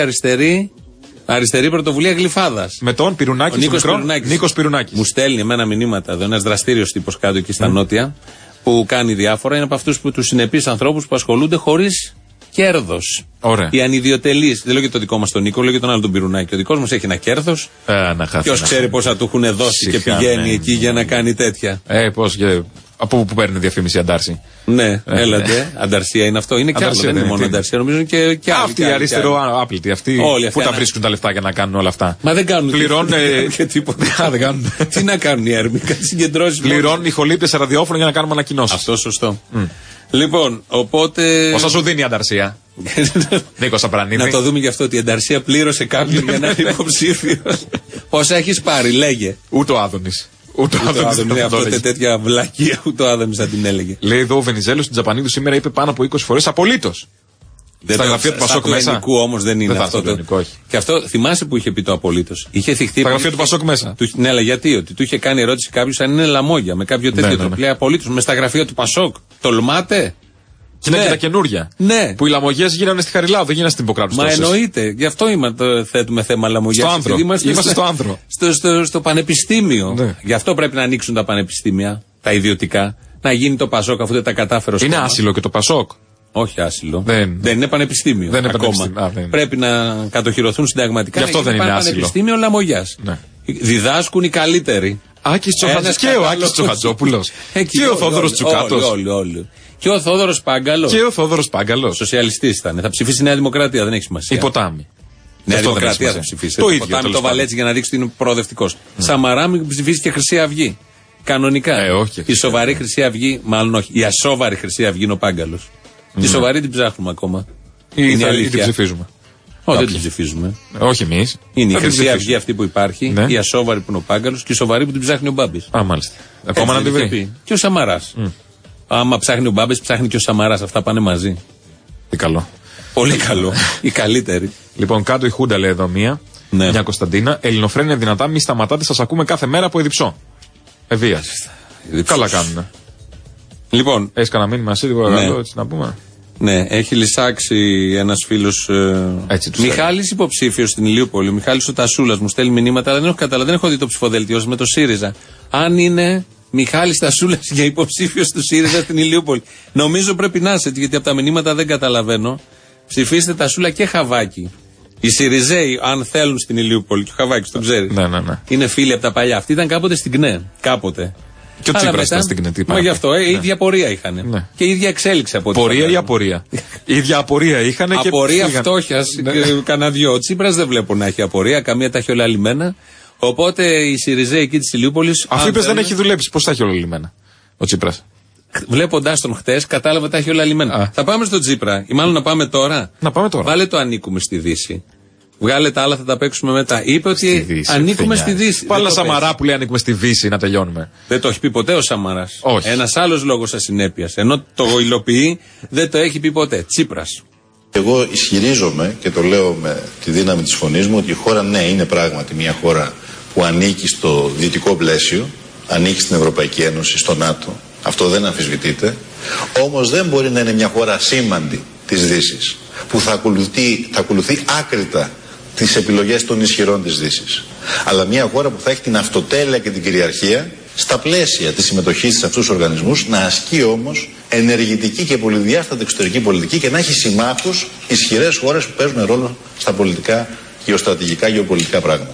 Αριστερή Πρωτοβουλία Γλυφάδας. Με τον Πυρουνάκη. Νίκος Πυρουνάκης. Μου στέλνει εμένα μηνύματα εδώ, ένας δραστήριος τύπος κάτω εκεί στα νότια, που κάνει διάφορα. Είναι από αυτούς που τους συνεπείς ανθρώπους που ασχολούνται χωρίς κέρδος. Ωραία. Οι ανιδιοτελείς. Δεν λέω και το δικό μας τον Νίκο, λέω και τον άλλο τον Πυρουνάκη. Ο δικός μας έχει ένα κέρδος. Ποιος ξέρει πόσα του έχουν δώσει και πηγαίνει εκεί για να κάνει τέτοια. Πώς και. Από πού παίρνει διαφήμιση Αντάρση. Ναι, έλατε. Ανταρσία είναι αυτό. Είναι και άλλο. Δεν είναι μόνο Ανταρσία. Νομίζω και άλλοι. Αυτοί οι αριστεροάπλητοι. Αυτοί που τα βρίσκουν τα λεφτά για να κάνουν όλα αυτά. Μα δεν κάνουν. Πληρώνουν. Και τίποτα. Τι να κάνουν οι έρμοι. Κάτι συγκεντρώσεις. Πληρώνουν οι ηχολήπτες σε ραδιόφωνο για να κάνουμε ανακοινώσεις. Αυτό σωστό. Λοιπόν, οπότε. Πόσα σου δίνει η Ανταρσία? Νίκος Απρανίδη. Να το δούμε γι' αυτό ότι η Ανταρσία πλήρωσε κάποιον για να είναι υποψήφιος. Πόσα έχεις πάρει, λέγε. Ούτε ο Άδωνης. Ούτε ο Άδωνης. Αυτό τέτοια βλακεία, ούτε ο Άδωνης θα την έλεγε. Λέει εδώ ο Βενιζέλος στην Τζαπανίδου σήμερα είπε πάνω από 20 φορές απολύτως. Στα γραφεία του Πασόκ μέσα. Ελληνικού όμως δεν είναι αυτό. Και αυτό θυμάσαι που είχε πει το απολύτως. Είχε θυχτεί. Στα γραφεία του Πασόκ μέσα. Ναι, αλλά γιατί? Ότι του είχε κάνει ερώτηση κάποιος αν είναι λαμόγια με κάποιο τέτοιο τρόπο. Λέει απολύτως με στα γραφεία του Πασόκ. Τολμάτε? Και είναι και τα καινούρια. Ναι. Που οι λαμογιές γίνανε στη Χαριλάου, δεν γίνανε στην Ιπποκράτου. Μα εννοείται. Γι' αυτό θέτουμε θέμα λαμογιάς. Στο άνθρο. Είμαστε στο άνθρο. Στο πανεπιστήμιο. Ναι. Γι' αυτό πρέπει να ανοίξουν τα πανεπιστήμια, τα ιδιωτικά. Να γίνει το Πασόκ αφού δεν τα κατάφερε. Είναι άσυλο και το Πασόκ. Όχι άσυλο. Δεν είναι πανεπιστήμιο. Δεν είναι ακόμα. Πρέπει να κατοχυρωθούν συνταγματικά. Γι' αυτό δεν είναι άσυλο. Πανεπιστήμιο Λαμογιάς. Ναι. Διδάσκουν οι καλύτεροι. Άκης Τσοχατζόπουλος. Και ο Άκης Τσοχατζόπουλος. Και ο Θόδωρος Τσουκάτος. Όλοι. Και ο Θόδωρος Πάγκαλος. Και ο Θόδωρος Πάγκαλος. Σοσιαλιστής ήταν. Θα ψηφίσει η Νέα Δημοκρατία, δεν έχει σημασία. Η Ποτάμι. Νέα Δημοκρατία θα ψηφίσει. Το ίδιο. Ποτάμι το Βαλέτσι για να δείξει ότι είναι προοδευτικός. Σαμαρά μην ψηφίσει και Χρυσή Αυγή. Κανονικά. Όχι. Η σοβαρή Χρυσή Αυγή, μάλλον όχι. Η ασόβαρη Χρυσή Αυγή είναι ο Πάγκαλος. Τη σοβαρή την ψάχνουμε ακόμα. Ή την ψηφίζουμε. Όχι, δεν την ψηφίζουμε. Όχι εμείς. Είναι η Χρυσή Αυγή αυτή που υπάρχει, η ασόβαρη που είναι ο Πάγκαλος και η σοβαρή που την ψάχνει ο Μπάμπης. Α, μάλιστα. Ακόμα να την βρει. Και ο Σαμαράς. Άμα ψάχνει ο Μπάμπης, ψάχνει και ο Σαμαράς. Αυτά πάνε μαζί. Τι καλό. Πολύ καλό. Οι καλύτεροι. Λοιπόν, κάτω η Χούντα λέει εδώ μία. Μια Κωνσταντίνα. Ελληνοφρένεια δυνατά, μη σταματάτε, σας ακούμε κάθε μέρα από Εδιψό. Ευεία. Καλά κάνουνε. Λοιπόν. Έχεις κανένα μήνυμα εσύ, καλό, έτσι να πούμε. Ναι, έχει λυσάξει ένας φίλος. Μιχάλης υποψήφιος στην Ηλιούπολη. Ο Μιχάλης ο Τασούλας μου στέλνει μηνύματα, αλλά δεν έχω καταλάβει, δεν έχω δει το ψηφοδέλτιο με το ΣΥΡΙΖΑ. Αν είναι Μιχάλης Τασούλας για υποψήφιος του ΣΥΡΙΖΑ στην Ηλιούπολη. Νομίζω πρέπει να είσαι, γιατί από τα μηνύματα δεν καταλαβαίνω. Ψηφίστε Τασούλα και Χαβάκη. Οι ΣΥΡΙΖΑΙ, αν θέλουν στην Ηλιούπολη, και ο Χαβάκης το ξέρει. Ναι. Είναι φίλοι από τα παλιά. Αυτοί ήταν κάποτε στην ΚΝΕ. Κάποτε. Και ο Τσίπρας ήταν στην ΚΝΕ. Μα γι' αυτό, η ίδια πορεία είχαν. Ναι. Και η ίδια εξέλιξη από ό,τι. Πορεία ή απορία. Η ίδια απορία είχαν και. Απορία φτώχεια. Κανένα δυο. Ο Τσίπρας δεν βλέπω να έχει απορία. Καμία τα έχει όλα λυμμένα. Οπότε οι ΣΥΡΙΖΑΙ εκεί τη Ηλιούπολη. Αφού είπες δεν έχει δουλέψει, πώς τα έχει όλα λυμμένα. Ο Τσίπρας. Βλέποντάς τον χτες, κατάλαβα ότι τα έχει όλα λυμμένα. Θα πάμε στον Τσίπρα, ή μάλλον να πάμε τώρα. Να πάμε τώρα. Βάλε το ανήκουμε στη Δύση. Βγάλε τα άλλα, θα τα παίξουμε μετά. Είπε ότι Δύση, ανήκουμε στη Δύση. Πάλα Σαμαρά που λέει ανήκουμε στη Δύση, να τελειώνουμε. Δεν το έχει πει ποτέ ο Σαμαράς. Όχι. Ένας άλλος λόγος ασυνέπειας. Ενώ το υλοποιεί, δεν το έχει πει ποτέ. Τσίπρας. Εγώ ισχυρίζομαι και το λέω με τη δύναμη της φωνής μου ότι η χώρα, ναι, είναι πράγματι μια χώρα που ανήκει στο δυτικό πλαίσιο, ανήκει στην Ευρωπαϊκή Ένωση, στο ΝΑΤΟ. Αυτό δεν αμφισβητείται. Όμως δεν μπορεί να είναι μια χώρα σήμαντη της Δύσης, που θα ακολουθεί άκρητα τις επιλογές των ισχυρών της Δύσης. Αλλά μια χώρα που θα έχει την αυτοτέλεια και την κυριαρχία στα πλαίσια της συμμετοχής σε αυτούς τους οργανισμούς, να ασκεί όμως ενεργητική και πολυδιάστατη εξωτερική πολιτική και να έχει συμμάχους ισχυρές χώρες που παίζουν ρόλο στα πολιτικά, γεωστρατηγικά, γεωπολιτικά πράγματα.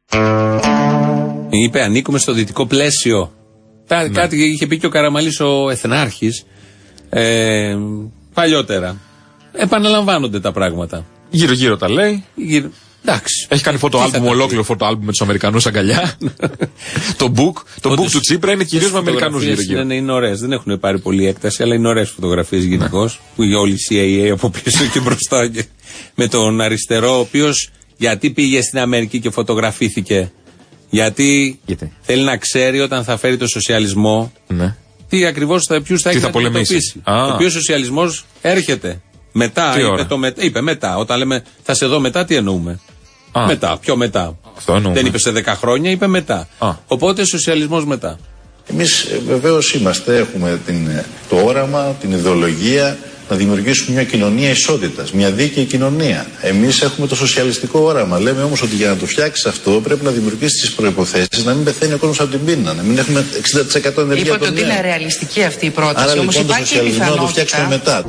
Είπε ανήκουμε στο δυτικό πλαίσιο. Κάτι είχε πει και ο Καραμαλής ο Εθνάρχης παλιότερα. Επαναλαμβάνονται τα πράγματα. Γύρω-γύρω τα λέει. Εντάξει. Έχει κάνει φωτοάλμπουμ, ολόκληρο φωτοάλμπουμ με τους Αμερικανούς αγκαλιά. Το book του Τσίπρα είναι κυρίως με Αμερικανούς γύρω-γύρω. Ναι, είναι ωραίες. Δεν έχουν πάρει πολύ έκταση, αλλά είναι ωραίες φωτογραφίες γενικώς. Που η όλη CIA από πίσω και μπροστά. Και με τον αριστερό, ο οποίος γιατί πήγε στην Αμερική και φωτογραφήθηκε. Γιατί θέλει να ξέρει όταν θα φέρει το σοσιαλισμό. Ναι. Τι ακριβώς ποιους θα έχει να αντιμετωπίσει. Ο οποίος σοσιαλισμός έρχεται. Μετά, είπε μετά. Όταν λέμε θα σε δω μετά, τι εννοούμε. Μετά, πιο μετά. Δεν είπε σε 10 χρόνια, είπε μετά. Οπότε σοσιαλισμός μετά. Εμείς βεβαίως έχουμε το όραμα, την ιδεολογία να δημιουργήσουμε μια κοινωνία ισότητας, μια δίκαιη κοινωνία. Εμείς έχουμε το σοσιαλιστικό όραμα. Λέμε όμως ότι για να το φτιάξεις αυτό πρέπει να δημιουργήσεις τις προϋποθέσεις να μην πεθαίνει ο κόσμος από την πείνα, να μην έχουμε 60% ενεργεία. Είπατε ότι είναι ρεαλιστική αυτή η πρόταση. Άρα όμως λοιπόν το σοσιαλισμό να το φτιάξουμε μετά.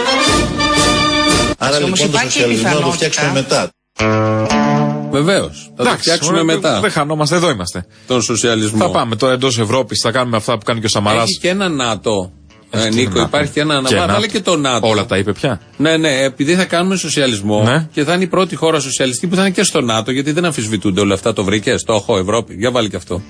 Άρα λοιπόν το σοσιαλισμό να το φτιάξουμε μετά. Βεβαίως. Θα το φτιάξουμε μετά. Δεν χανόμαστε, εδώ είμαστε. Τον σοσιαλισμό. Θα πάμε τώρα εντός Ευρώπης, θα κάνουμε αυτά που κάνει και ο Σαμαράς. Έχει και ένα ΝΑΤΟ. Νίκο, υπάρχει και ένα ΝΑΤΟ. Αλλά και το ΝΑΤΟ. Όλα τα είπε πια. Ναι, επειδή θα κάνουμε σοσιαλισμό και θα είναι η πρώτη χώρα σοσιαλιστική που θα είναι και στο ΝΑΤΟ, γιατί δεν αμφισβητούνται όλα αυτά. Το βρήκες, το έχω Ευρώπη. Για βάλει και αυτό.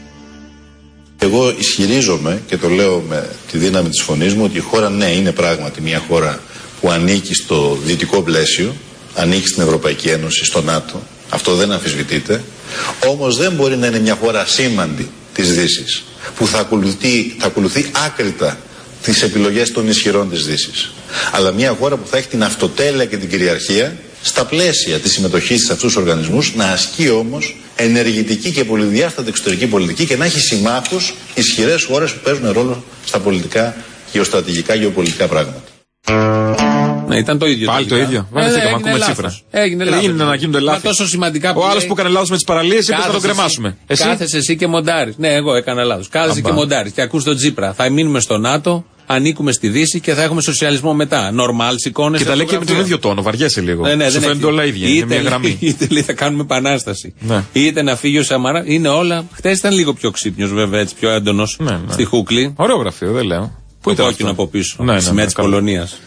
Εγώ ισχυρίζομαι και το λέω με τη δύναμη της φωνής μου ότι η χώρα, ναι, είναι πράγματι μια χώρα που ανήκει στο δυτικό πλαίσιο, ανήκει στην Ευρωπαϊκή Ένωση, στο ΝΑΤΟ. Αυτό δεν αμφισβητείται. Όμως δεν μπορεί να είναι μια χώρα σήμαντη της Δύσης, που θα ακολουθεί άκρητα τις επιλογές των ισχυρών της Δύσης. Αλλά μια χώρα που θα έχει την αυτοτέλεια και την κυριαρχία στα πλαίσια της συμμετοχής σε αυτούς τους οργανισμούς, να ασκεί όμως ενεργητική και πολυδιάστατη εξωτερική πολιτική και να έχει συμμάχους ισχυρές χώρες που παίζουν ρόλο στα πολιτικά, γεωστρατηγικά, γεωπολιτικά πράγματα. Ναι, ήταν το ίδιο. Πάλι το ίδιο. Βαρεθήκαμε, ακούμε Τσίπρα. Έγινε λάθος. Έγινε να γίνονται λάθη. Τόσο σημαντικά που ο άλλος που έκανε λάθος με τις παραλίες είπε θα τον κρεμάσουμε. Κάθεσαι εσύ και μοντάρεις. Ναι, εγώ έκανα λάθος. Κάθεσαι και μοντάρεις και ακούς τον Τσίπρα. Θα μείνουμε στο ΝΑΤΟ, ανήκουμε στη Δύση και θα έχουμε σοσιαλισμό μετά. Νορμάλ, σηκώνεσαι. Και τα λέει και με τον ίδιο τόνο, βαριέσαι λίγο. Σου φαίνεται όλα ίδια. Είναι μια γραμμή. Είτε λέει θα κάνουμε επανάσταση. Είτε να φύγει ο Σαμαρά. Είναι όλα. Χτες ήταν λίγο πιο ξύπνιος βέβαια, έτσι πιο έντονος στη Χούκλη. Ωραίο γραφείο, δεν λέω. Πού ήταν κόκκινο από πίσω. Σημαία της Πολωνίας.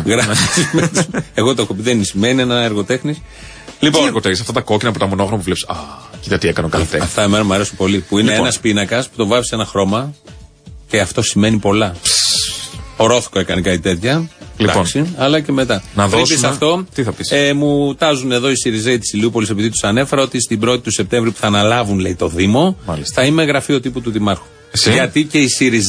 Εγώ το έχω πει, δεν σημαίνει ένα εργοτέχνης. Λοιπόν, εργοτέχνης, αυτά τα κόκκινα από τα μονόχρωμα που βλέπεις. Κοίτα τι έκανε ο καλλιτέχνης. Αυτά εμένα μου αρέσουν πολύ. Που είναι ένας πίνακας που το βάζεις σε ένα χρώμα και αυτό σημαίνει πολλά. Ο Ρόθκο έκανε κάτι τέτοια. Λοιπόν, αλλά και μετά. Να δώσουμε. Αυτό, τι θα πεις. Μου τάζουν εδώ οι Σιριζέοι της Ηλιούπολης, επειδή τους ανέφερα ότι στην 1η του Σεπτέμβρη που θα αναλάβουν, λέει, το Δήμο, θα είμαι γραφείο τύπου του Δημάρχου. Γιατί και οι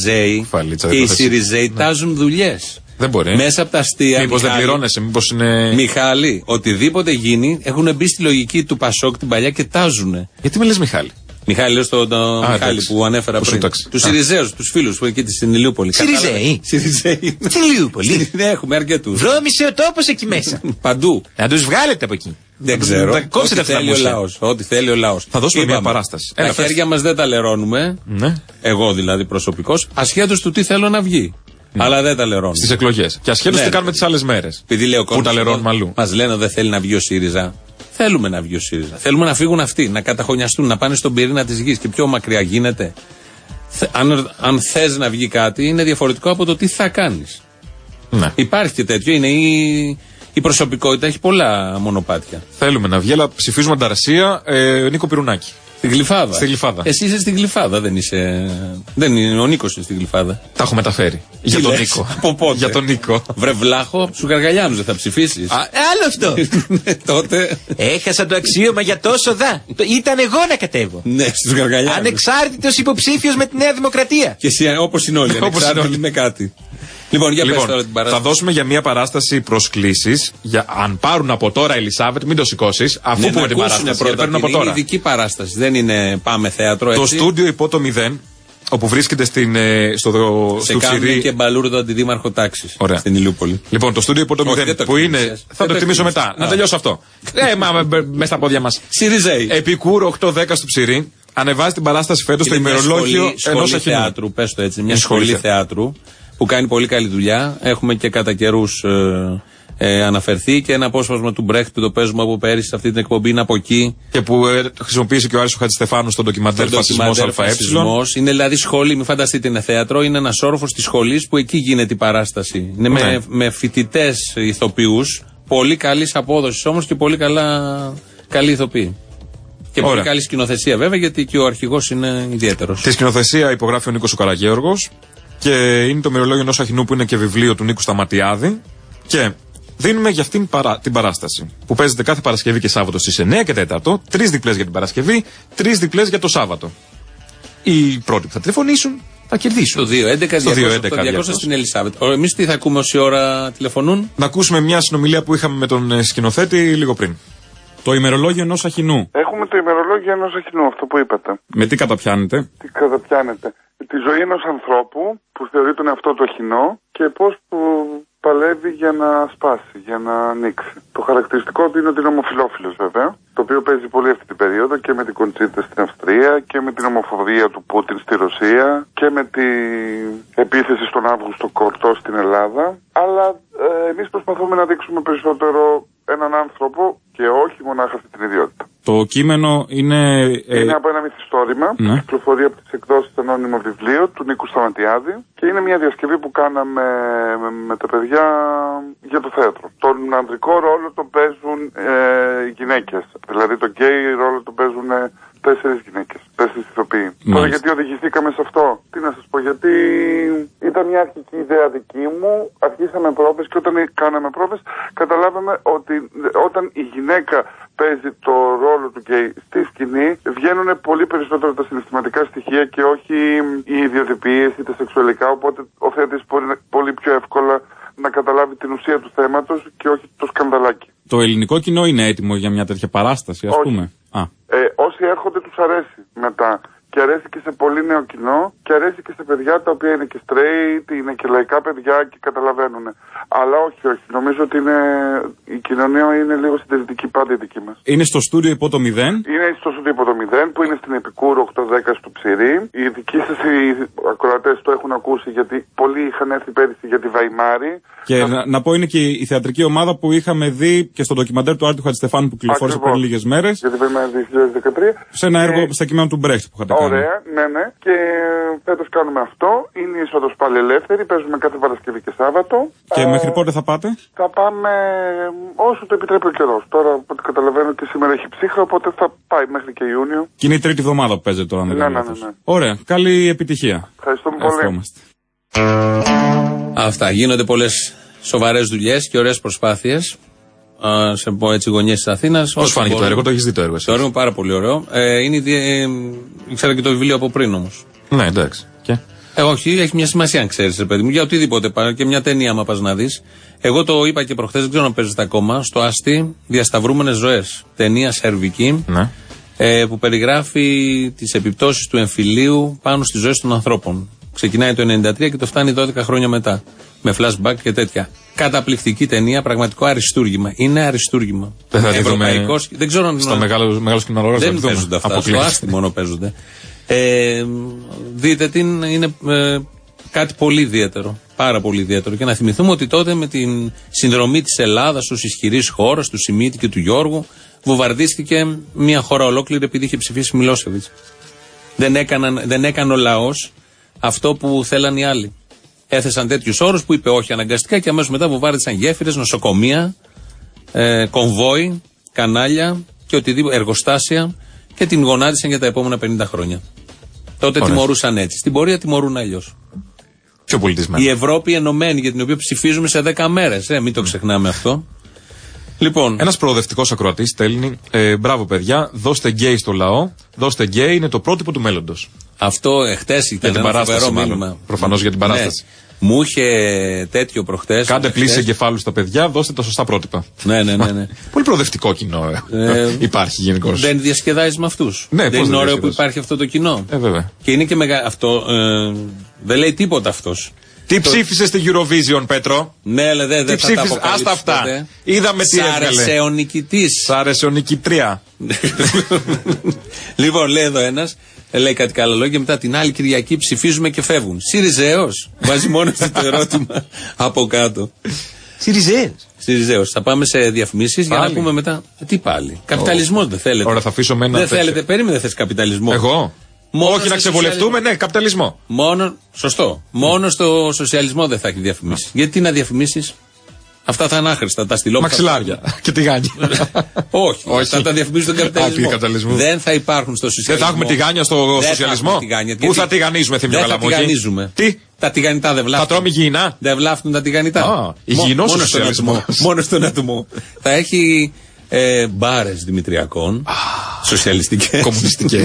Σιριζέοι τάζουν δουλειές. Δεν μπορεί. Μέσα από τα αστεία. Μήπως δεν πληρώνεσαι, μήπως είναι. Μιχάλη, οτιδήποτε γίνει, έχουν μπει στη λογική του Πασόκ την παλιά και τάζουνε. Γιατί με λες Μιχάλη. Μιχάλη, λέω στον Μιχάλη που ανέφερα πριν. Τους Σιριζέους, τους φίλους που εκεί στην Ηλιούπολη. Σιριζέοι. Στην Ηλιούπολη. Ναι, έχουμε αρκετούς. Βρώμησε ο τόπος εκεί μέσα. Παντού. Να τους βγάλετε από εκεί. Δεν ξέρω. Ό,τι θέλει ο λαός. Θα δώσουμε μια παράσταση. Τα χέρια μας δεν τα λερώνουμε. Εγώ δηλαδή προσωπικώς. Ασχέτως του τι θέλω να βγει. Αλλά δεν τα λερώνουμε. Στις εκλογές. Και ασχέτως τι κάνουμε τις άλλες μέρες. Που τα λερώνουμε αλλού. Μας λένε δεν θέλει να βγει ο ΣΥΡΙΖΑ. Θέλουμε να βγει ο ΣΥΡΙΖΑ. Θέλουμε να φύγουν αυτοί, να καταχωνιαστούν, να πάνε στον πυρήνα της γης. Και πιο μακριά γίνεται. Αν θες να βγει κάτι, είναι διαφορετικό από το τι θα κάνεις. Ναι. Υπάρχει και τέτοιο. Είναι η προσωπικότητα, έχει πολλά μονοπάτια. Θέλουμε να βγει, αλλά ψηφίζουμε ανταρσία Νίκο Πυρουνάκη. Στην Γλυφάδα. Στη Γλυφάδα. Εσύ είσαι στην Γλυφάδα, δεν είσαι. Δεν είναι, ο Νίκος είναι στην Γλυφάδα. Τα έχω μεταφέρει. Για τον Νίκο. Από πότε? Για τον Νίκο. Βρε βλάχο, σου Γαργαλιάνους δεν θα ψηφίσεις. Άλλο αυτό. Τότε. Έχασα το αξίωμα για τόσο δα. Ήταν εγώ να κατέβω. Ναι, στους Γαργαλιάνους. Ανεξάρτητος υποψήφιος με τη Νέα Δημοκρατία. Και εσύ, όπως είναι όλοι, ανεξάρτητοι με κάτι. Λοιπόν, για πες τώρα την παράσταση. Θα δώσουμε για μια παράσταση προσκλήσεις. Αν πάρουν από τώρα, Ελισάβετ, μην το σηκώσεις. Αφού πούμε την παράσταση. Είναι ειδική παράσταση. Δεν είναι πάμε θέατρο, έτσι. Το στούντιο υπό το 0, όπου βρίσκεται στο Ψηρή και Μπαλούρδο αντιδήμαρχο τάξης. Στην Ηλιούπολη. Λοιπόν, το στούντιο υπό το 0 που είναι. Θα το εκτιμήσω μετά. Να τελειώσω αυτό. Μέσα στα πόδια μας. Σιριζέη. Επικούρου 8-10 στο Ψηρή. Ανεβάζει την παράσταση φέτος στο ημερολόγιο ενός θεάτρου. Πες το έτσι. Μια σχολή θεάτρου που κάνει πολύ καλή δουλειά. Έχουμε και κατά καιρούς αναφερθεί και ένα απόσπασμα του Μπρέχτ που το παίζουμε από πέρυσι σε αυτή την εκπομπή είναι από εκεί. Και που χρησιμοποίησε και ο Άρης ο Χατζηστεφάνου στο ντοκιμαντέρ Φασισμός ΑΕ. Είναι δηλαδή σχολή, μην φανταστείτε είναι θέατρο, είναι ένας όροφος της σχολής που εκεί γίνεται η παράσταση. Είναι με φοιτητές ηθοποιούς, πολύ καλής απόδοσης όμως και πολύ καλή ηθοποιοί. Και πολύ καλή σκηνοθεσία βέβαια, γιατί και ο αρχηγός είναι ιδιαίτερος. Τη σκηνοθεσία υπογράφει ο Νίκος ο Καραγέωργος και είναι το ημερολόγιο ενός Αχινού που είναι και βιβλίο του Νίκου Σταματιάδη. Και δίνουμε για αυτήν την παράσταση που παίζεται κάθε Παρασκευή και Σάββατο στις 9 και 4. 3 διπλές για την Παρασκευή, 3 διπλές για το Σάββατο. Οι πρώτοι που θα τηλεφωνήσουν θα κερδίσουν. Το 211-200 στην Ελισάβετ. Εμείς τι θα ακούμε όση ώρα τηλεφωνούν? Να ακούσουμε μια συνομιλία που είχαμε με τον σκηνοθέτη λίγο πριν. Το ημερολόγιο ενός Αχινού. Έχουμε το ημερολόγιο ενός Αχινού, αυτό που είπατε. Με τι καταπιάνετε? Τι καταπιάνετε? Τη ζωή ενός ανθρώπου που θεωρεί τον εαυτό του Αχινό και πώς που παλεύει για να σπάσει, για να ανοίξει. Το χαρακτηριστικό του είναι ότι είναι ομοφυλόφιλος βέβαια, το οποίο παίζει πολύ αυτή την περίοδο και με την Κοντσίτα στην Αυστρία και με την ομοφοβία του Πούτιν στη Ρωσία και με την επίθεση στον Αύγουστο Κορτό στην Ελλάδα. Αλλά εμείς προσπαθούμε να δείξουμε περισσότερο έναν άνθρωπο και όχι μονάχα αυτή την ιδιότητα. Το κείμενο είναι από ένα μυθιστόρημα που κυκλοφορεί από τις εκδόσεις Ανώνυμο Βιβλίο του Νίκου Σταματιάδη και είναι μια διασκευή που κάναμε με τα παιδιά για το θέατρο. Τον ανδρικό ρόλο τον παίζουν γυναίκες. Δηλαδή τον γκέι ρόλο τον παίζουν 4 γυναίκες, 4 ηθοποιοί. Τώρα γιατί οδηγηθήκαμε σε αυτό? Τι να σας πω, γιατί ήταν μια αρχική ιδέα δική μου, αρχίσαμε πρόβες και όταν κάναμε πρόβες καταλάβαμε ότι όταν η γυναίκα παίζει το ρόλο του γκέι στη σκηνή βγαίνουν πολύ περισσότερο τα συναισθηματικά στοιχεία και όχι οι ιδιοτυπίες ή τα σεξουαλικά, οπότε ο θεατής μπορεί πολύ πιο εύκολα να καταλάβει την ουσία του θέματος και όχι το σκανδαλάκι. Το ελληνικό κοινό είναι έτοιμο για μια τέτοια παράσταση, ας πούμε? Όσοι έρχονται τους αρέσει μετά. Και αρέσει και σε πολύ νέο κοινό και αρέσει και σε παιδιά τα οποία είναι και straight, είναι και λαϊκά παιδιά και καταλαβαίνουν. Αλλά όχι. Νομίζω ότι η κοινωνία είναι λίγο συντηρητική πάντα η δική μας. Είναι στο στούντιο υπό το 0. Είναι στο στούντιο υπό το 0 που είναι στην Επικούρου 8-10 στο Ψηρή. Οι δικοί σας οι ακροατές το έχουν ακούσει γιατί πολλοί είχαν έρθει πέρυσι για τη Βαϊμάρη. Και να πω είναι και η θεατρική ομάδα που είχαμε δει και στο ντοκιμαντέρ του Άρη του Χατζηστεφάνου που κυκλοφόρησε πριν λίγες μέρες. Για τη Βαϊμάρη 2013. Σε ένα έργο στα κείμενα του Μπρέχτ που είχατε κάνει. Ωραία, ναι. Και φέτος κάνουμε αυτό. Είναι η είσοδος πάλι ελεύθερη. Παίζουμε κάθε Παρασκευή και Σάββατο. Και μέχρι πότε θα πάτε? Θα πάμε όσο το επιτρέπει ο καιρός. Τώρα, από ό,τι καταλαβαίνω και σήμερα έχει ψύχρα, οπότε θα πάει μέχρι και Ιούνιο. Και είναι η τρίτη εβδομάδα που παίζετε τώρα, αν δεν κάνω λάθος. Ναι. Ωραία. Καλή επιτυχία. Ευχαριστούμε πολύ. Αυτά. Γίνονται πολλές σοβαρές δουλειές και ωραίες προσπάθειες. Σε έτσι γωνιές της Αθήνας. Πώς φάνηκε το έργο, το έχεις δει το έργο? Το έργο είναι πάρα πολύ ωραίο. Ήξερα και το βιβλίο από πριν όμως. Ναι, εντάξει. Και? Όχι, έχει μια σημασία αν ξέρεις, ρε παιδί μου, για οτιδήποτε. Και μια ταινία, άμα πας να δεις. Εγώ το είπα και προχθές, δεν ξέρω αν παίζεται ακόμα. Στο Άστι, Διασταυρούμενες ζωές. Ταινία σερβική. Ναι. Που περιγράφει τις επιπτώσεις του εμφυλίου πάνω στις ζωές των ανθρώπων. Ξεκινάει το 1993 και το φτάνει 12 χρόνια μετά. Με flashback και τέτοια. Καταπληκτική ταινία, πραγματικό αριστούργημα. Είναι αριστούργημα. Δεν θα τη δούμε. Δεν ξέρω αν. Στο μεγάλο σκηνικό δεν παίζονται αυτά. Στο Άστι μόνο παίζονται. Δείτε την, είναι κάτι πολύ ιδιαίτερο. Πάρα πολύ ιδιαίτερο. Και να θυμηθούμε ότι τότε με την συνδρομή της Ελλάδας ως ισχυρής χώρας, του Σιμίτη και του Γιώργου, βομβαρδίστηκε μια χώρα ολόκληρη επειδή είχε ψηφίσει Μιλόσεβιτς. Δεν έκανε ο λαός αυτό που θέλαν οι άλλοι. Έθεσαν τέτοιους όρους που είπε όχι αναγκαστικά και αμέσως μετά βομβάρδισαν γέφυρες, νοσοκομεία, κομβόι, κανάλια και οτιδήποτε, εργοστάσια και την γονάτισαν για τα επόμενα 50 χρόνια. Τότε τιμωρούσαν έτσι. Στην πορεία τιμωρούν αλλιώς. Πιο πολιτισμένο. Η Ευρώπη ενωμένη, για την οποία ψηφίζουμε σε 10 μέρες. Μην το ξεχνάμε αυτό. Λοιπόν. Ένας προοδευτικός ακροατής στέλνει: μπράβο, παιδιά, δώστε γκέι στο λαό. Δώστε γκέι, είναι το πρότυπο του μέλλοντος. Αυτό χτες ήταν για την παράσταση, μάλλον. Προφανώς για την παράσταση. Ναι. Μου είχε τέτοιο προχτές. Κάντε πλήση εγκεφάλου στα παιδιά, δώστε τα σωστά πρότυπα. Ναι. Πολύ προοδευτικό κοινό υπάρχει γενικώς. Δεν διασκεδάζει με αυτούς. Ναι, δεν είναι ωραίο που υπάρχει αυτό το κοινό. Βέβαια. Και είναι και αυτό. Δεν λέει τίποτα αυτός. Τι ψήφισε στη Eurovision, Πέτρο? Ναι, δεν τι ψήφισε? Άστα αυτά. Ποτέ. Είδαμε τι έβγαλε. Σ' άρεσε ο νικητής. Σ' άρεσε ο νικητρία. Λοιπόν, λέει εδώ ένας, λέει κάτι καλά λόγια και μετά την άλλη Κυριακή ψηφίζουμε και φεύγουν. Συριζέος. Βάζει μόνο το ερώτημα από κάτω. Συριζέος. Θα πάμε σε διαφημίσεις για να πούμε μετά. Τι πάλι? Καπιταλισμός δεν θέλετε? Ωραία, θα αφήσω με ένα. Δεν θέλετε, περίμενε, θες καπιταλισμό. Εγώ. Όχι να ξεβολευτούμε, ναι, καπιταλισμό. Σωστό. Μόνο στο σοσιαλισμό δεν θα έχει διαφημίσεις. Γιατί να διαφημίσεις? Αυτά θα είναι άχρηστα, τα στυλόπια. Μαξιλάρια και τηγάνια. Όχι, θα τα διαφημίσουν τον καπιταλισμό. Δεν θα υπάρχουν στο σοσιαλισμό. Δεν θα έχουμε τηγάνια στο σοσιαλισμό. Πού θα τηγανίζουμε, Θήμιο Καλαμούκη? Τι? Τα τηγανιτά δεν βλάφτουν. Θα τρώμε υγιεινά. Δεν βλάφτουν τα τηγανιτά. Υγιεινό σοσιαλισμό. Μόνο στον ατομό. Θα έχει μπάρες δημητριακών. Σοσιαλιστικές. Κομμουνιστικές.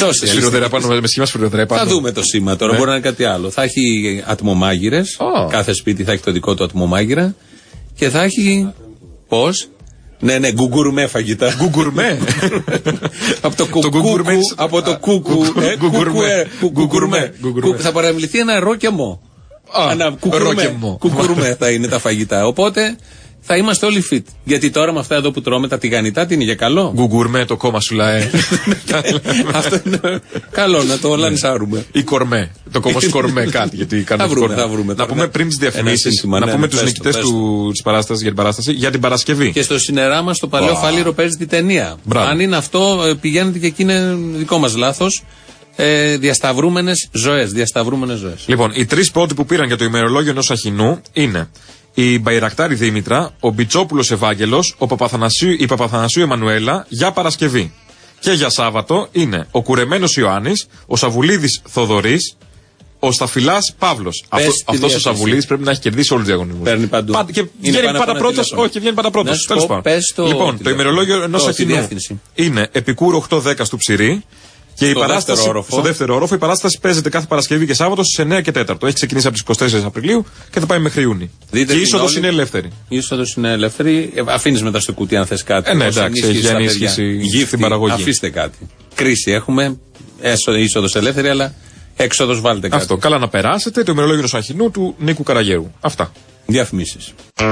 Με σχήμα σφυροδρέα πάνω. Θα δούμε το σήμα τώρα, μπορεί να είναι κάτι άλλο. Θα έχει ατμομάγειρες. Κάθε σπίτι θα έχει το δικό του ατμομάγειρα. Και θα έχει. Πώς? Ναι, γκουγκουρμέ φαγητά. Γκουγκουρμέ. Από το κουκού. Από το κούκου. Γκουγκουρμέ. Θα παραμιληθεί ένα ρόκεμο. Ένα κουκουρμέ θα είναι τα φαγητά. Οπότε θα είμαστε όλοι fit. Γιατί τώρα με αυτά εδώ που τρώμε τα τηγανιτά, τι είναι για καλό? Γκουγκουρμέ, το κόμμα σου λαέ. Αυτό είναι καλό να το λανσάρουμε. Ή κορμέ. Το κόμμα σου κορμέ κάτι. Γιατί θα βρούμε. Να πούμε πριν τις διαφημίσεις, να πούμε τους νικητές της παράστασης για την παράσταση για την Παρασκευή. Και στο Συνερά μας το Παλαιό Φαλήρο παίζει τη ταινία. Αν είναι αυτό, πηγαίνετε και εκεί είναι δικό μας λάθος. Διασταυρούμενες ζωές. Λοιπόν, οι τρεις πρώτοι που πήραν για το ημερολόγιο ενός Αχινού είναι η Μπαϊρακτάρη Δήμητρα, ο Μπιτσόπουλος Ευάγγελος, η Παπαθανασίου Εμμανουέλα για Παρασκευή. Και για Σάββατο είναι ο Κουρεμένος Ιωάννης, ο Σαβουλίδης Θοδωρής, ο Σταφυλάς Παύλος. Αυτός ο Σαβουλίδης πρέπει να έχει κερδίσει όλους τους διαγωνισμούς. Παίρνει παντού. Και βγαίνει πάντα πρώτος. Όχι, βγαίνει πάντα πρώτος. Τέλος πάντων. Λοιπόν, το ημερολόγιο ενός Αχινού είναι Επικούρου 8-10 στο Ψηρή. Και στο δεύτερο όροφο η παράσταση παίζεται κάθε Παρασκευή και Σάββατο στις 9 και 4. Έχει ξεκινήσει από τις 24 Απριλίου και θα πάει μέχρι Ιούνιο. Και η είσοδος είναι ελεύθερη. Η είσοδος είναι ελεύθερη. Αφήνεις μετά στο κουτί αν θες κάτι. Ναι, εντάξει, έχει ενίσχυση στην παραγωγή. Αφήστε κάτι. Κρίση έχουμε. Είσοδος ελεύθερη, αλλά έξοδος βάλτε κάτι. Αυτό. Καλά να περάσετε. Το ημερολόγιο του Αχινού του Νίκου Καραγέρου. Αυτά. Διαφημίσεις.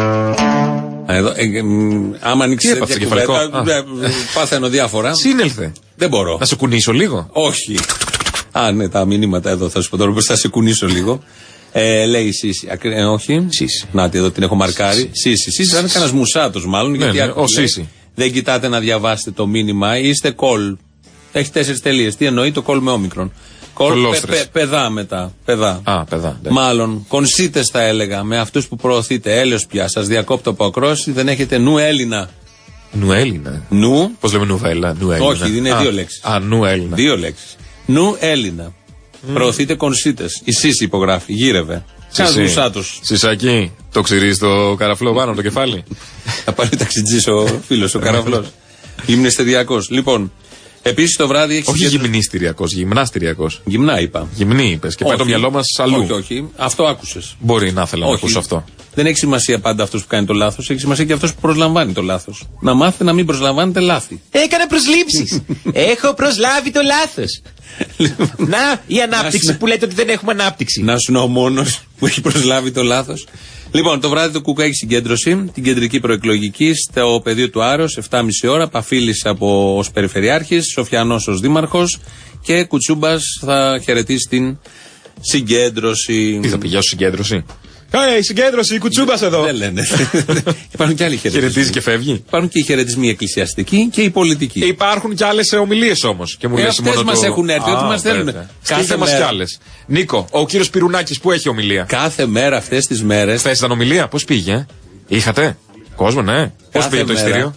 Εδώ, άμα ανοίξει τέτοια κουβέντα, πάθαινω διάφορα. Συνέλθε. Δεν μπορώ. Να σε κουνήσω λίγο. Όχι. Ναι, τα μηνύματα εδώ θα σου πω τώρα πως θα σε κουνήσω λίγο. Λέει η Σύση. Όχι. Σύση. Νάτι, εδώ την έχω μαρκάρει. Σύση. Θα είναι κανένας μουσάτος μάλλον. Ναι, γιατί ο Σύση. Δεν κοιτάτε να διαβάσετε το μήνυμα. Είστε κολ. Έχει 4 τελείες. Τι εννοεί το κολ με όμικρον? Παιδά μετά. Παιδά. Μάλλον κονσίτες θα έλεγα με αυτούς που προωθείτε. Έλεος πια. Σας διακόπτω από ακρόαση. Δεν έχετε νου Έλληνα. Νου Έλληνα. Νου. Πώς λέμε νουβέλα? Όχι, είναι 2 λέξεις. Νου Έλληνα. 2 λέξεις. Νου Έλληνα. Προωθείτε κονσίτες. Η Σύση υπογράφει. Γύρευε. Ένας μουσάτος. Σισακί. Το ξηρίζει το καραφλό πάνω από το κεφάλι. Θα πάρει ταξιτζής ο φίλος ο καραφλός. Γυμναστηριακός. Λοιπόν. Επίσης το βράδυ έχει. Όχι γυμναστηριακός, γυμναστηριακός. Γυμνά είπα. Γυμνή είπες και πάει το μυαλό μας αλλού. Όχι. Αυτό άκουσες. Μπορεί να ήθελα να ακούσω αυτό. Δεν έχει σημασία πάντα αυτός που κάνει το λάθος. Έχει σημασία και αυτός που προσλαμβάνει το λάθος. Να μάθετε να μην προσλαμβάνετε λάθη. Έκανα προσλήψεις. Έχω προσλάβει το λάθος. Να, η ανάπτυξη που λέτε ότι δεν έχουμε ανάπτυξη. Να σου είναι ο μόνος που έχει προσλάβει το λάθος. Λοιπόν, το βράδυ το ΚΚ έχει συγκέντρωση, την κεντρική προεκλογική, στο πεδίο του Άρος, 7.30 ώρα. Παφίλης ως Περιφερειάρχης, Σοφιανός ως Δήμαρχος και Κουτσούμπας θα χαιρετήσει την συγκέντρωση. Τι θα πηγαίνει συγκέντρωση? Η συγκέντρωση, η Κουτσούμπας εδώ. Δεν λένε. Υπάρχουν και άλλοι χαιρετισμοί. Χαιρετίζει και φεύγει. Υπάρχουν και οι χαιρετισμοί εκκλησιαστικοί και οι πολιτικοί. Υπάρχουν και άλλες ομιλίες όμως. Και μου λες μόνο μας έχουν έρθει, ό,τι μας θέλουν. Κάθε μας κι άλλες. Νίκο, ο κύριος Πυρουνάκης που έχει ομιλία. Κάθε μέρα αυτές τις μέρες. Χθες ήταν ομιλία, πώς πήγε? Είχατε κόσμο, ναι. Πώς πήγε το ειστήριο?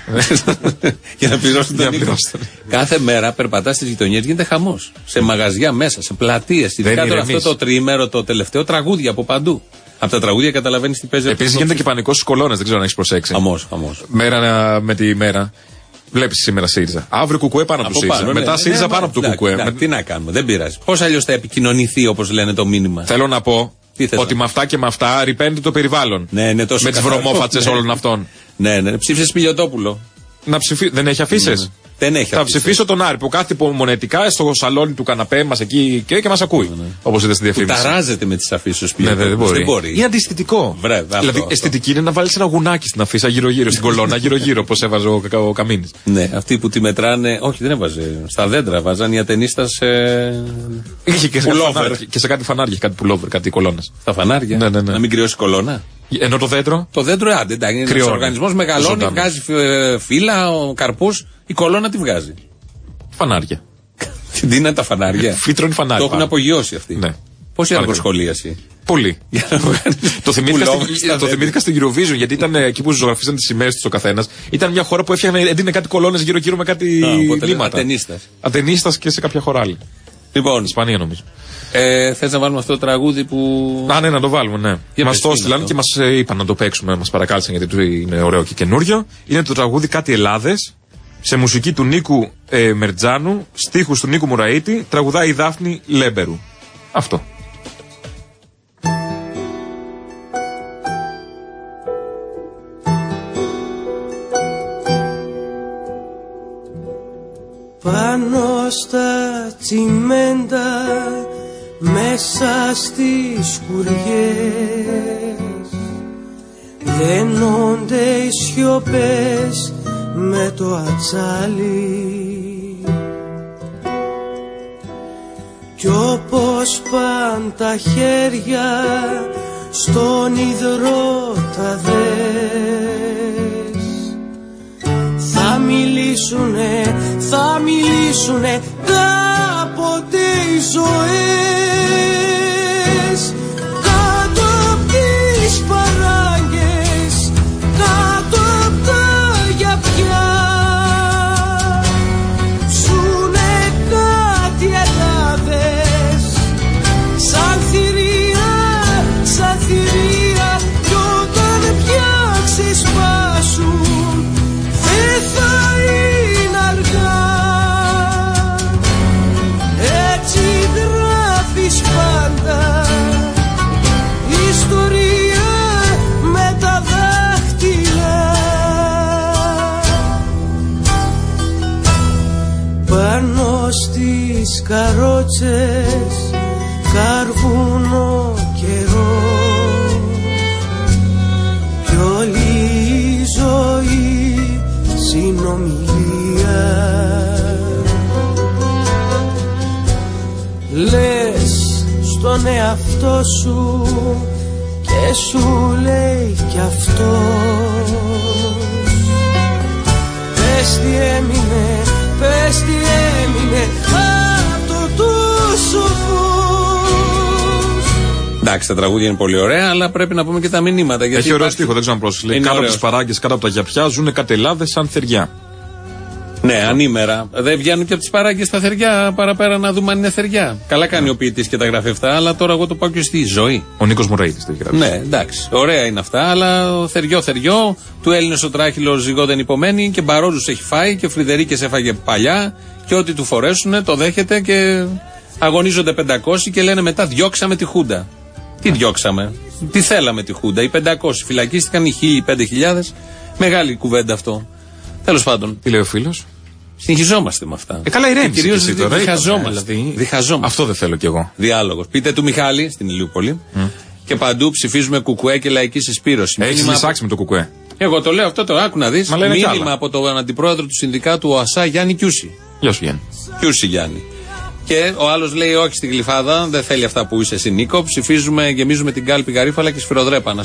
Για να πληρώσουν τον Νίκο. Κάθε μέρα περπατά στις γειτονιές, γίνεται χαμός. Σε μαγαζιά μέσα, σε πλατείες. Ειδικά τώρα αυτό το τριήμερο, το τελευταίο, τραγούδια από παντού. Από τα τραγούδια καταλαβαίνεις τι παίζει. Επίσης γίνεται και πανικός στις κολόνες, δεν ξέρω αν έχεις προσέξει. Χαμός. Μέρα με τη μέρα. Βλέπεις σήμερα ΣΥΡΙΖΑ. Αύριο κουκουέ πάνω από το ΣΥΡΙΖΑ. Μετά ΣΥΡΙΖΑ πάνω από το κουκουέ. Τι να κάνουμε, δεν πειράζει. Πώς αλλιώς θα επικοινωνηθεί, όπως λένε, το μήνυμα. Θέλω να πω ότι με αυτά και με αυτά ρηπαίνεται το περιβάλλον. Ναι, με τις βρωμόφατσες όλων αυτών. Ναι. Ψήφισες Πιλιοτόπουλο. Δεν έχει αφήσεις. Δεν έχει. Θα ψηφίσω τον Άρη που κάθεται υπομονετικά στο σαλόνι του καναπέ μας εκεί και μας ακούει. Όπως είδε στη διαφήμιση. Ταράζεται με τις αφήσεις. Ναι, δεν μπορεί. Είναι αντιστητικό. Δηλαδή, αισθητική είναι να βάλεις ένα γουνάκι στην αφίσα γύρω-γύρω, στην κολόνα, γύρω-γύρω, όπως έβαζε ο Καμίνης. Ναι, αυτοί που τη μετράνε. Όχι, δεν έβαζε. Στα δέντρα βάζαν οι ατενίστα σε. Είχε και σε κάτι φανάρια, κάτι πουλόβερ, κάτι κολόνες. Στα φανάρια. Ναι. Να μην κρυώσει κολόνα. Ενώ το δέντρο. Το δέντρο, άντε, εντάξει. Ο οργανισμός μεγαλώνει, βγάζει φύλλα, ο καρπούς, η κολόνα τη βγάζει. Φανάρια. Τι είναι τα φανάρια. Φύτρωνε φανάρια. Το έχουν απογειώσει αυτοί. Ναι. Πόση αργοσχολίαση. Πολύ. Το θυμήθηκα στην Eurovision, γιατί ήταν εκεί που ζωγραφίσαν τις σημαίες τους ο καθένας. Ήταν μια χώρα που έδινε κάτι κολόνες γύρω-γύρω με κάτι λίματα. Ατενίστας και σε κάποια χώρα άλλη. Λοιπόν, Ισπανία νομίζω. Θες να βάλουμε αυτό το τραγούδι που. Ναι, να το βάλουμε, ναι. Μας το στείλαν και μας είπαν να το παίξουμε, μας παρακάλεσαν γιατί είναι ωραίο και καινούριο. Είναι το τραγούδι Κάτι Ελλάδες, σε μουσική του Νίκου Μερτζάνου, στίχους του Νίκου Μουραΐτη, τραγουδάει η Δάφνη Λέμπερου. Αυτό. Πάνω στα τσιμέντα, μέσα στις σκουριές, δένονται οι σιωπές με το ατσάλι. Κι όπως παν τα χέρια στον υδρότα δες, θα μιλήσουνε κάποτε οι ζωές. Κάτω απ' τις παράγκες, κάτω απ' τα γιαπιά, ζουνε κάτι Ελλάδες, σαν θηρία, κι όταν πια ξεσπάσουν δεν θα είναι αργά. Έτσι γράφεις πάντα ιστορία με τα δάχτυλα. Πάνω στις καρότσες καρβούν ο καιρός, κι όλη η ζωή συνομιλία. Λες στον εαυτό σου και σου λέει κι αυτός, πες τι έμεινε απ' το τόσο φως. Εντάξει, τα τραγούδια είναι πολύ ωραία, αλλά πρέπει να πούμε και τα μηνύματα. Έχει ωραίο στίχο, δεν ξέρω αν πρόσεχε. Λέει κάτω από τις παράγκες, κάτω από τα γιαπιά, ζουνε κατελάδες σαν θεριά. Ναι, ανήμερα. Δεν βγαίνουν και από τις παράγκες τα θεριά παραπέρα να δούμε αν είναι θεριά. Καλά κάνει ο ποιητής και τα γράφει αυτά, αλλά τώρα εγώ το πάω και στη ζωή. Ο Νίκος Μουραΐτης το έχει γράψει. Ναι, εντάξει. Ωραία είναι αυτά, αλλά θεριό, του Έλληνες ο τράχυλος ζυγό δεν υπομένει και μπαρόζους έχει φάει και Φρυδερίκες έφαγε παλιά και ό,τι του φορέσουνε το δέχεται και αγωνίζονται 500 και λένε μετά διώξαμε τη Χούντα. Τι διώξαμε, τι θέλαμε τη Χούντα. Οι 500 φυλακίστηκαν, οι 1000, οι 5000. Μεγάλη κουβέντα αυτό. Τέλος πάντων. Τι λέει ο φίλος? Συγχυζόμαστε με αυτά. Καλά, ηρέμησε. Κυρίως διχαζόμαστε. Αυτό δεν θέλω κι εγώ. Διάλογος. Πείτε του Μιχάλη στην Ηλιούπολη. Και παντού ψηφίζουμε κουκουέ και λαϊκή συσπήρωση. Έχεις λυσάξει με το κουκουέ. Εγώ το λέω αυτό, το άκου να δεις. Μήνυμα από τον αντιπρόεδρο του Συνδικάτου ΟΑΣΑ Γιάννη Κιούση. Γεια σου Γιάννη. Κιούση Γιάννη. Και ο άλλος λέει όχι στην Γλυφάδα, δεν θέλει αυτά που είσαι εσύ Νίκο. Ψηφίζουμε, γεμίζουμε την κάλπη Γαρίφαλα και Σφυροδρέπανα.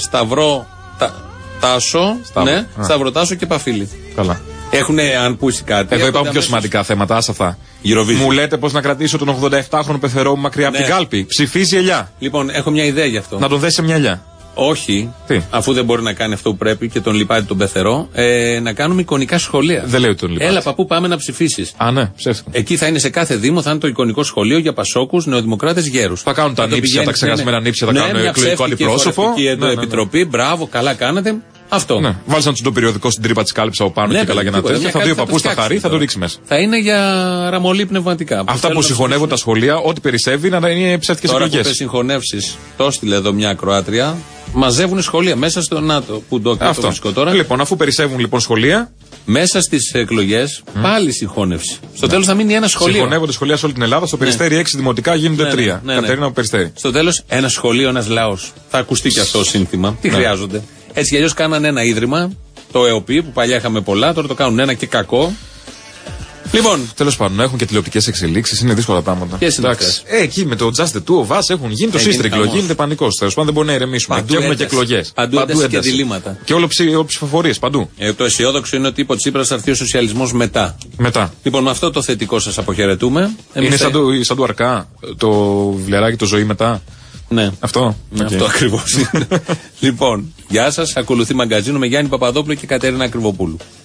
Σταυροτάσο και Παφίλη. Καλά. Έχουν αν πούσει κάτι. Εδώ υπάρχουν πιο σημαντικά θέματα, άσε αυτά. Μου λέτε πώς να κρατήσω τον 87χρονο πεθερό μου μακριά από την κάλπη. Ψηφίζει ελιά. Λοιπόν, έχω μια ιδέα γι' αυτό. Να τον δέσει σε μια ελιά. Όχι, αφού δεν μπορεί να κάνει αυτό που πρέπει και τον λιπάτη τον πεθερό, να κάνουμε εικονικά σχολεία. Δεν λέει ότι τον λιπάτη. Έλα, παππού, πάμε να ψηφίσεις. Α, ναι, ψεύτικο. Εκεί θα είναι σε κάθε Δήμο, θα είναι το εικονικό σχολείο για Πασόκους, νεοδημοκράτες, γέρους. Θα κάνουν τα νύψια, τα ξεχασμένα νύψια, θα κάνουν εκλογικό αντιπρόσωπο. Επιτροπή, μπράβο, καλά κάνετε. Αυτό. Ναι. Βάλσαν του το περιοδικό στην τρύπα τη κάλυψη από πάνω και καλά για να τέτοια. Θα δει ο παππούς τα χαρεί, θα το ρίξει μέσα. Θα είναι για ραμολή πνευματικά. Αυτά που συγχωνεύουν τα σχολεία, ό,τι περισσεύει να είναι ψεύτικες εκλογές. Τώρα που συγχωνεύσεις, το έστειλε εδώ μια Κροάτρια, μαζεύουν σχολεία μέσα στο ΝΑΤΟ. Που το βρίσκω τώρα. Λοιπόν, αφού περισσεύουν λοιπόν σχολεία. Μέσα στις εκλογές πάλι συγχώνευση. Στο τέλος θα μείνει ένα σχολείο. Συγχωνεύονται σχολεία σε όλη την Ελλάδα. Στο Περιστέρι 6 δημοτικά γίνονται 3. Κατερίνα από Περιστέρι. Στο τέλος ένα σχολείο, ένας λαός. Θα ακουστεί και αυτό σύνθημα. Τι χρειάζονται. Έτσι κι αλλιώς κάνανε ένα ίδρυμα, το ΕΟΠΗ, που παλιά είχαμε πολλά, τώρα το κάνουν ένα και κακό. Λοιπόν. Τέλος πάντων, έχουν και τηλεοπτικές εξελίξεις, είναι δύσκολα πράγματα. Εκεί με το Just the Two of Us έχουν γίνει το σύστριγκλο, γίνεται πανικός. Τέλος πάντων, δεν μπορεί να ηρεμήσουμε. Και έχουμε και εκλογές. Παντού ένταση και διλήμματα. Και όλο ψηφοφορίες παντού. Το αισιόδοξο είναι ότι υπό Τσίπρας θα έρθει ο σοσιαλισμός μετά. Λοιπόν, με αυτό το θετικό σας αποχαιρετούμε. Είναι σαν του Αρκά, το βιβλιαράκι, το Ζωή μετά. Ναι. Αυτό. Αυτό ακριβώς είναι. Λοιπόν, γεια σας. Ακολουθεί Μαγκαζίνο με Γιάννη Παπαδόπουλο και Κατερίνα Κρυβοπούλου.